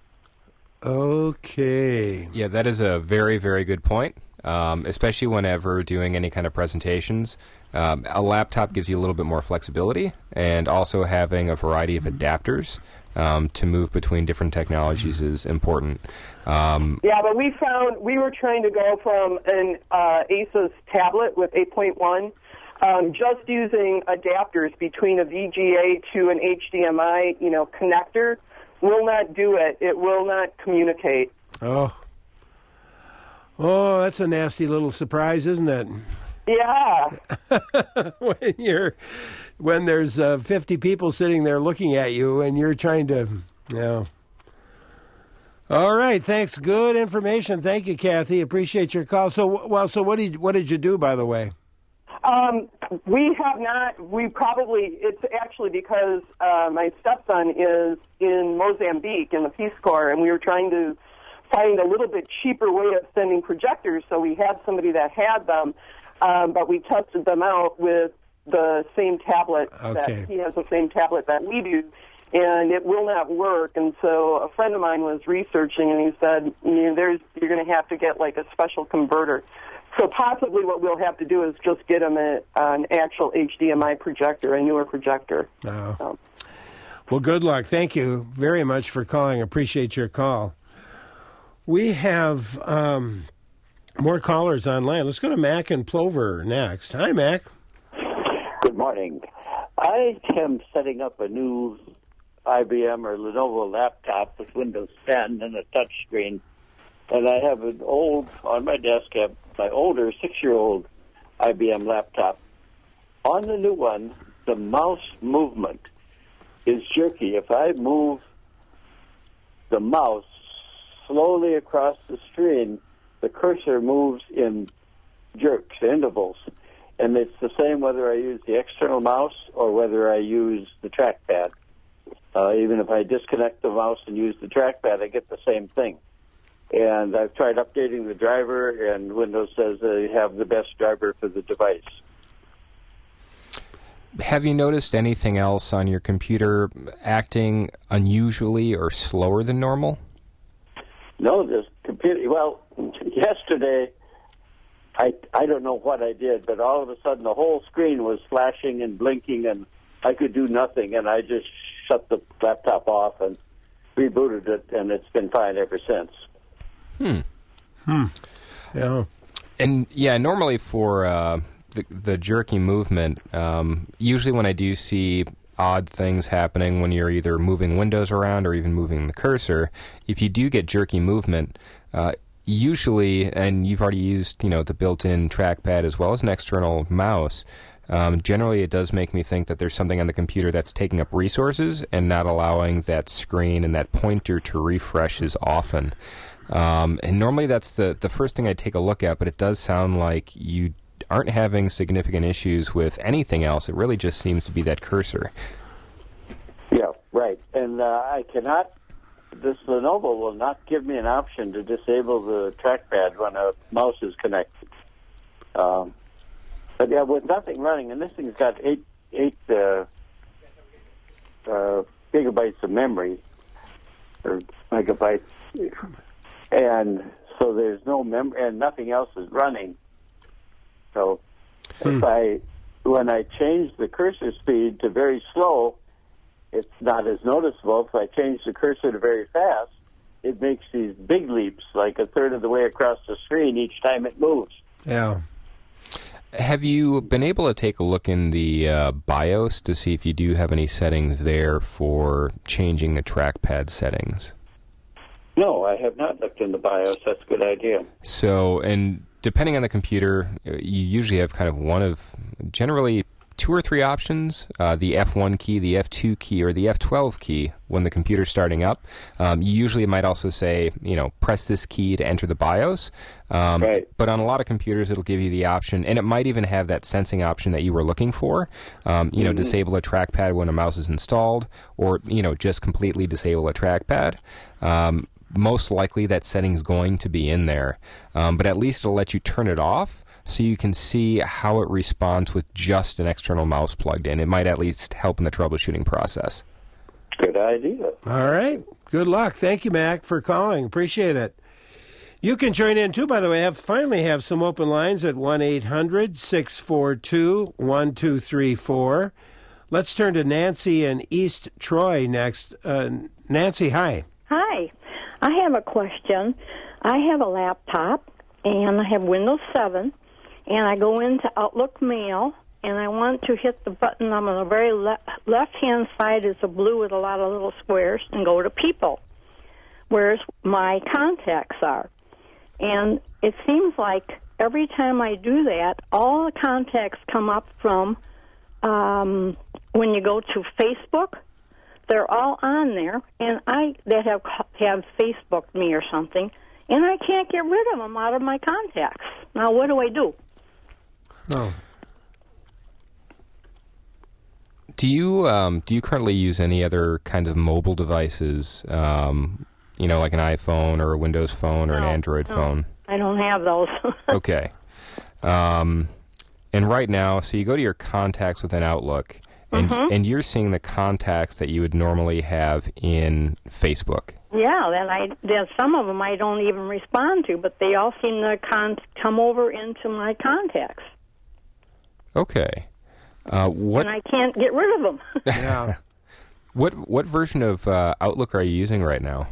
Okay. Yeah, that is a very, very good point, especially whenever doing any kind of presentations. A laptop gives you a little bit more flexibility, and also having a variety of adapters to move between different technologies is important. Yeah, but we were trying to go from an Asus tablet with 8.1, just using adapters between a VGA to an HDMI, connector, will not do it. It will not communicate. Oh, that's a nasty little surprise, isn't it? Yeah. when there's 50 people sitting there looking at you, and you're trying to, All right, thanks. Good information. Thank you, Kathy. Appreciate your call. So what did you do, by the way? We have not. It's actually because my stepson is in Mozambique in the Peace Corps, and we were trying to find a little bit cheaper way of sending projectors, so we had somebody that had them, but we tested them out with the same tablet. Okay. That he has the same tablet that we do, and it will not work. And so a friend of mine was researching, and he said, you're going to have to get like a special converter. So possibly what we'll have to do is just get him an actual HDMI projector, a newer projector. Oh. Well, good luck. Thank you very much for calling. Appreciate your call. We have more callers online. Let's go to Mac and Plover next. Hi, Mac. Good morning. I am setting up a new IBM or Lenovo laptop with Windows 10 and a touch screen. And I have on my desk, I have my older 6-year-old IBM laptop. On the new one, the mouse movement is jerky. If I move the mouse slowly across the screen, the cursor moves in jerks, intervals. And it's the same whether I use the external mouse or whether I use the trackpad. Even if I disconnect the mouse and use the trackpad, I get the same thing. And I've tried updating the driver, and Windows says they have the best driver for the device. Have you noticed anything else on your computer acting unusually or slower than normal? No, this computer. Well, yesterday, I don't know what I did, but all of a sudden the whole screen was flashing and blinking, and I could do nothing, and I just shut the laptop off and rebooted it, and it's been fine ever since. Yeah. And yeah, normally for the jerky movement, usually when I do see odd things happening when you're either moving windows around or even moving the cursor, if you do get jerky movement, usually, and you've already used the built-in trackpad as well as an external mouse, generally it does make me think that there's something on the computer that's taking up resources and not allowing that screen and that pointer to refresh as often. And normally that's the first thing I take a look at, but it does sound like you aren't having significant issues with anything else. It really just seems to be that cursor. Yeah, right. And this Lenovo will not give me an option to disable the trackpad when a mouse is connected. But yeah, with nothing running, and this thing's got 8 gigabytes of memory, or megabytes, and so there's no memory, and nothing else is running. So when I change the cursor speed to very slow, it's not as noticeable. If I change the cursor to very fast, it makes these big leaps, like a third of the way across the screen each time it moves. Yeah. Have you been able to take a look in the BIOS to see if you do have any settings there for changing the trackpad settings? No, I have not looked in the BIOS. That's a good idea. So, and depending on the computer, you usually have kind of one of generally 2 or 3 options, the F1 key, the F2 key, or the F12 key when the computer's starting up. You usually might also say, press this key to enter the BIOS. Right. But on a lot of computers, it'll give you the option, and it might even have that sensing option that you were looking for. Disable a trackpad when a mouse is installed, or, just completely disable a trackpad. Most likely that setting's going to be in there. But at least it'll let you turn it off, so you can see how it responds with just an external mouse plugged in. It might at least help in the troubleshooting process. Good idea. All right. Good luck. Thank you, Mac, for calling. Appreciate it. You can join in, too, by the way. Finally have some open lines at 1-800-642-1234. Let's turn to Nancy in East Troy next. Nancy, hi. Hi. I have a question. I have a laptop, and I have Windows 7. And I go into Outlook Mail, and I want to hit the button on the very left-hand side is a blue with a lot of little squares, and go to People, whereas my contacts are. And it seems like every time I do that, all the contacts come up from when you go to Facebook. They're all on there, and that have Facebooked me or something, and I can't get rid of them out of my contacts. Now, what do I do? Oh. Do you currently use any other kind of mobile devices, like an iPhone or a Windows phone or an Android phone? I don't have those. Okay. And right now, so you go to your contacts within Outlook, and you're seeing the contacts that you would normally have in Facebook. Yeah, then some of them I don't even respond to, but they all seem to come over into my contacts. Okay. And I can't get rid of them. Yeah. What version of Outlook are you using right now?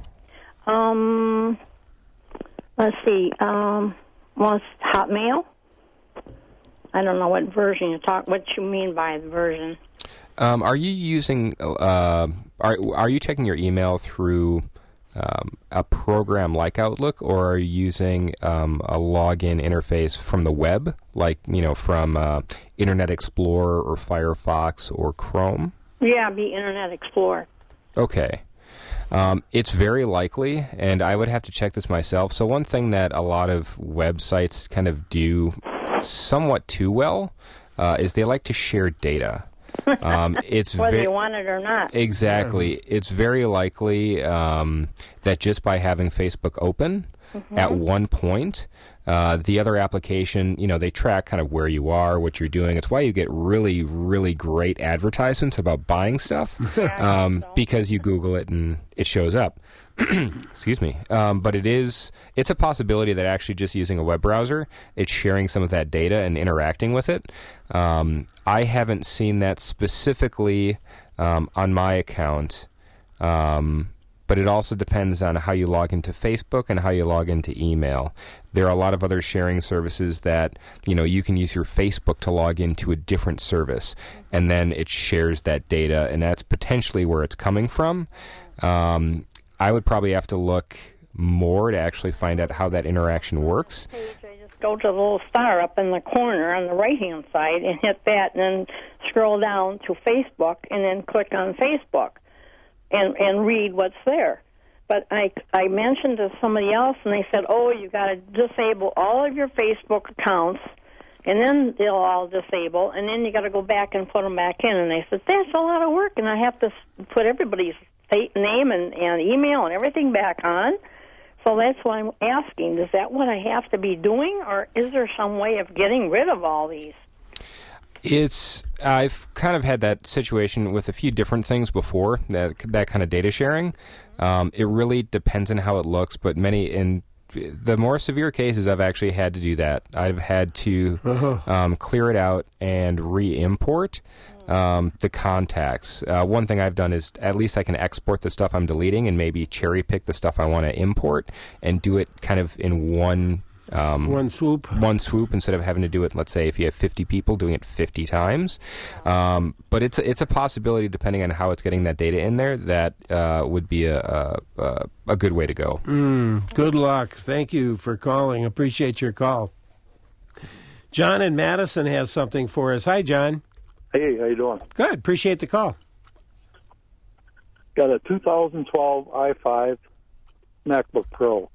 Let's see. It's Hotmail. I don't know what version what you mean by the version. Are you using? Are you checking your email through a program like Outlook, or are you using a login interface from the web, like from Internet Explorer or Firefox or Chrome? Yeah, be Internet Explorer. Okay. It's very likely, and I would have to check this myself. So one thing that a lot of websites kind of do somewhat too well is they like to share data. It's whether you want it or not. Exactly. It's very likely that just by having Facebook open at one point, the other application, they track kind of where you are, what you're doing. It's why you get really, really great advertisements about buying stuff because you Google it and it shows up. Excuse me. But it's a possibility that actually just using a web browser, it's sharing some of that data and interacting with it. I haven't seen that specifically on my account, but it also depends on how you log into Facebook and how you log into email. There are a lot of other sharing services that, you can use your Facebook to log into a different service, and then it shares that data, and that's potentially where it's coming from. I would probably have to look more to actually find out how that interaction works. Go to the little star up in the corner on the right-hand side and hit that, and then scroll down to Facebook, and then click on Facebook and read what's there. But I mentioned to somebody else, and they said, you got to disable all of your Facebook accounts, and then they'll all disable, and then you got to go back and put them back in. And they said, that's a lot of work, and I have to put everybody's name and email and everything back on. So that's why I'm asking, is that what I have to be doing, or is there some way of getting rid of all these? I've kind of had that situation with a few different things before, that kind of data sharing. It really depends on how it looks, but in the more severe cases, I've actually had to do that. I've had to clear it out and re-import the contacts. One thing I've done is at least I can export the stuff I'm deleting and maybe cherry pick the stuff I want to import and do it kind of in one swoop instead of having to do it, let's say if you have 50 people, doing it 50 times. But it's a possibility, depending on how it's getting that data in there, that would be a good way to go. Good luck. Thank you for calling. Appreciate your call. John in Madison has something for us. Hi, John. Hey, how you doing? Good. Appreciate the call. Got a 2012 i5 MacBook Pro.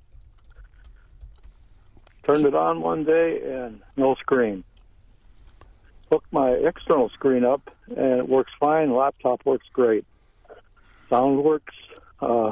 Turned it on one day and no screen. Hooked my external screen up and it works fine. Laptop works great. Sound works. Oh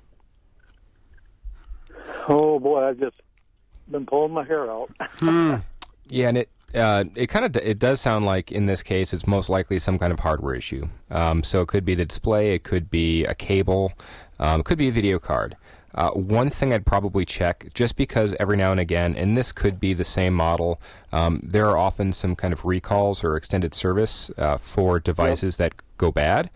boy, I've just been pulling my hair out. Yeah, and it does sound like in this case it's most likely some kind of hardware issue. So it could be the display, it could be a cable, it could be a video card. One thing I'd probably check, just because every now and again, and this could be the same model, there are often some kind of recalls or extended service for devices that go bad.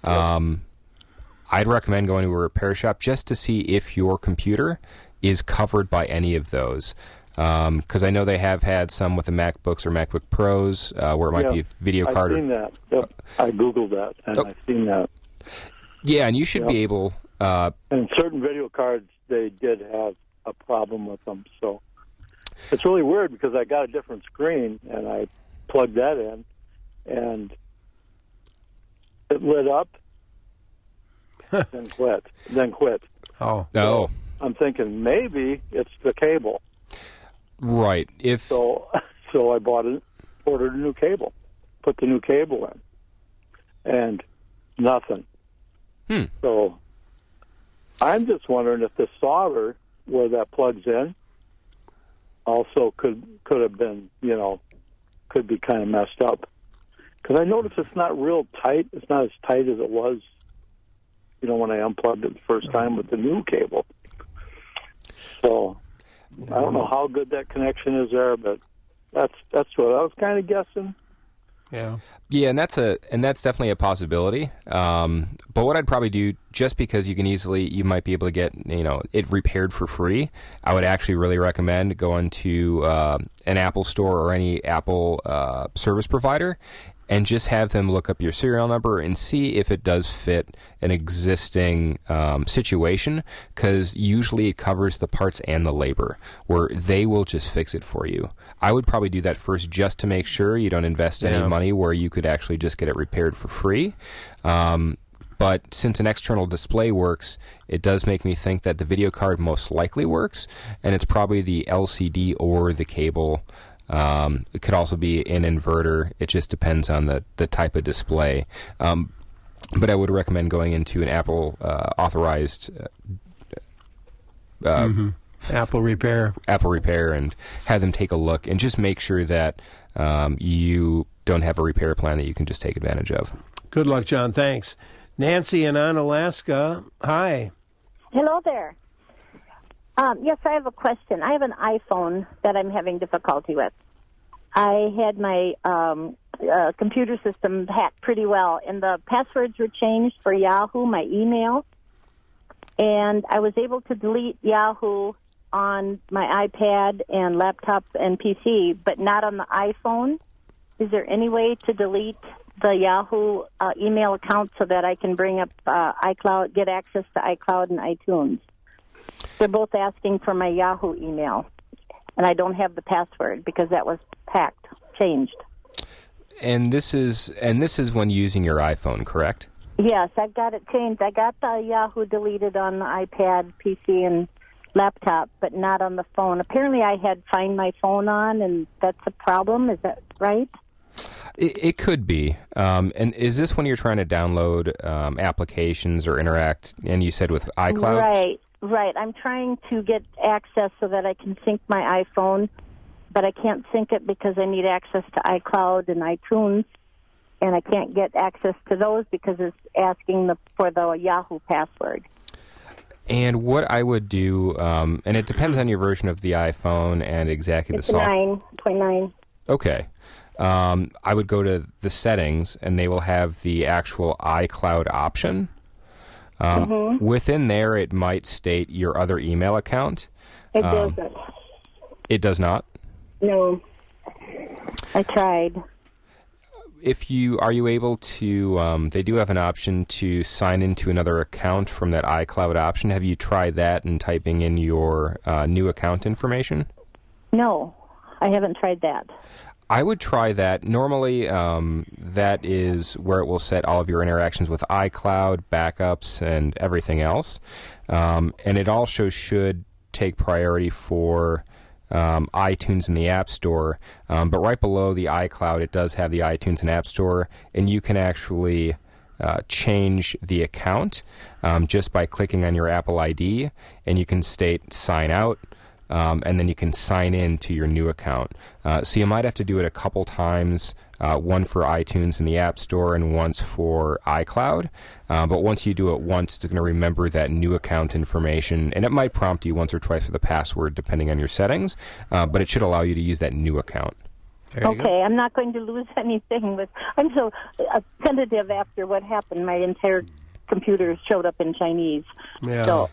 I'd recommend going to a repair shop just to see if your computer is covered by any of those. Because I know they have had some with the MacBooks or MacBook Pros where it might be a video card. I've seen that. Yep. I Googled that, and I've seen that. Yeah, and you should be able... and certain video cards, they did have a problem with them. So it's really weird because I got a different screen, and I plugged that in, and it lit up, then quit. Oh. I'm thinking maybe it's the cable. Right. So I ordered a new cable, put the new cable in, and nothing. So I'm just wondering if the solder where that plugs in also could have been, could be kind of messed up. Because I noticed it's not real tight. It's not as tight as it was, when I unplugged it the first time with the new cable. So I don't know how good that connection is there, but that's what I was kind of guessing. Yeah, and that's definitely a possibility. But what I'd probably do, just because you might be able to get it repaired for free, I would actually really recommend going to an Apple store or any Apple service provider and just have them look up your serial number and see if it does fit an existing situation, because usually it covers the parts and the labor, where they will just fix it for you. I would probably do that first just to make sure you don't invest any money where you could actually just get it repaired for free. But since an external display works, it does make me think that the video card most likely works, and it's probably the LCD or the cable It could also be an inverter. It just depends on the type of display. But I would recommend going into an Apple authorized Apple Repair, and have them take a look and just make sure that you don't have a repair plan that you can just take advantage of. Good luck, John. Thanks. Nancy in Alaska. Hi. Hello there. Yes, I have a question. I have an iPhone that I'm having difficulty with. I had my computer system hacked pretty well, and the passwords were changed for Yahoo, my email, and I was able to delete Yahoo on my iPad and laptop and PC, but not on the iPhone. Is there any way to delete the Yahoo email account so that I can bring up iCloud, get access to iCloud and iTunes? They're both asking for my Yahoo email, and I don't have the password because that was hacked, changed. And this is when using your iPhone, correct? Yes, I've got it changed. I got the Yahoo deleted on the iPad, PC, and laptop, but not on the phone. Apparently I had Find My Phone on, and that's a problem. Is that right? It could be. And is this when you're trying to download applications or interact, and you said with iCloud? Right. I'm trying to get access so that I can sync my iPhone, but I can't sync it because I need access to iCloud and iTunes, and I can't get access to those because it's asking for the Yahoo password. And what I would do, and it depends on your version of the iPhone and exactly the software. 9.9. Okay. I would go to the settings, and they will have the actual iCloud option. Within there, it might state your other email account. It doesn't. It does not? No. I tried. Are you able to, they do have an option to sign into another account from that iCloud option. Have you tried that and typing in your new account information? No, I haven't tried that. I would try that. Normally, that is where it will set all of your interactions with iCloud, backups, and everything else. And it also should take priority for iTunes in the App Store. But right below the iCloud, it does have the iTunes and App Store, and you can actually change the account just by clicking on your Apple ID, and you can state sign out. And then you can sign in to your new account. So you might have to do it a couple times, one for iTunes in the App Store and once for iCloud. But once you do it once, it's going to remember that new account information, and it might prompt you once or twice for the password, depending on your settings, but it should allow you to use that new account. Okay, I'm not going to lose anything. I'm so tentative after what happened. My entire computer showed up in Chinese. Yeah. So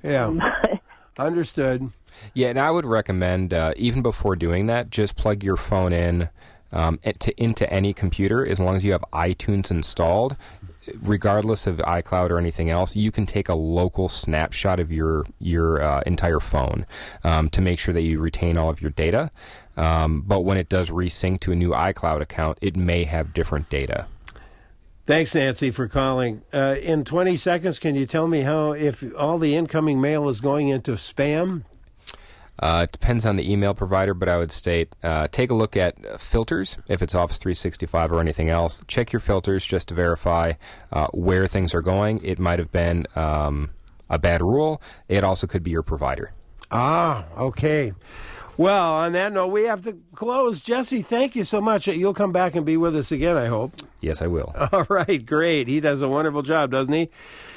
Understood. Yeah, and I would recommend, even before doing that, just plug your phone in into any computer. As long as you have iTunes installed, regardless of iCloud or anything else, you can take a local snapshot of your entire phone to make sure that you retain all of your data. But when it does resync to a new iCloud account, it may have different data. Thanks, Nancy, for calling. In 20 seconds, can you tell me if all the incoming mail is going into spam? It depends on the email provider, but I would state take a look at filters, if it's Office 365 or anything else. Check your filters just to verify where things are going. It might have been a bad rule. It also could be your provider. Okay. Well, on that note, we have to close. Jesse, thank you so much. You'll come back and be with us again, I hope. Yes, I will. All right, great. He does a wonderful job, doesn't he?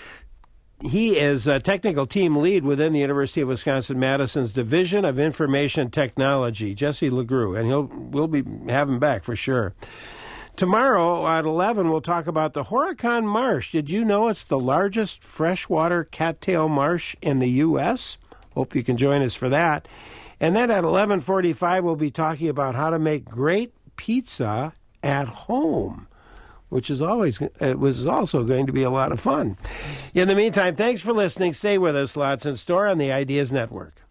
He is a technical team lead within the University of Wisconsin-Madison's Division of Information Technology, Jesse LeGroux, and we'll be having him back for sure. Tomorrow at 11, we'll talk about the Horicon Marsh. Did you know it's the largest freshwater cattail marsh in the U.S.? Hope you can join us for that. And then at 11:45, we'll be talking about how to make great pizza at home, which was also going to be a lot of fun. In the meantime, thanks for listening. Stay with us. Lots in store on the Ideas Network.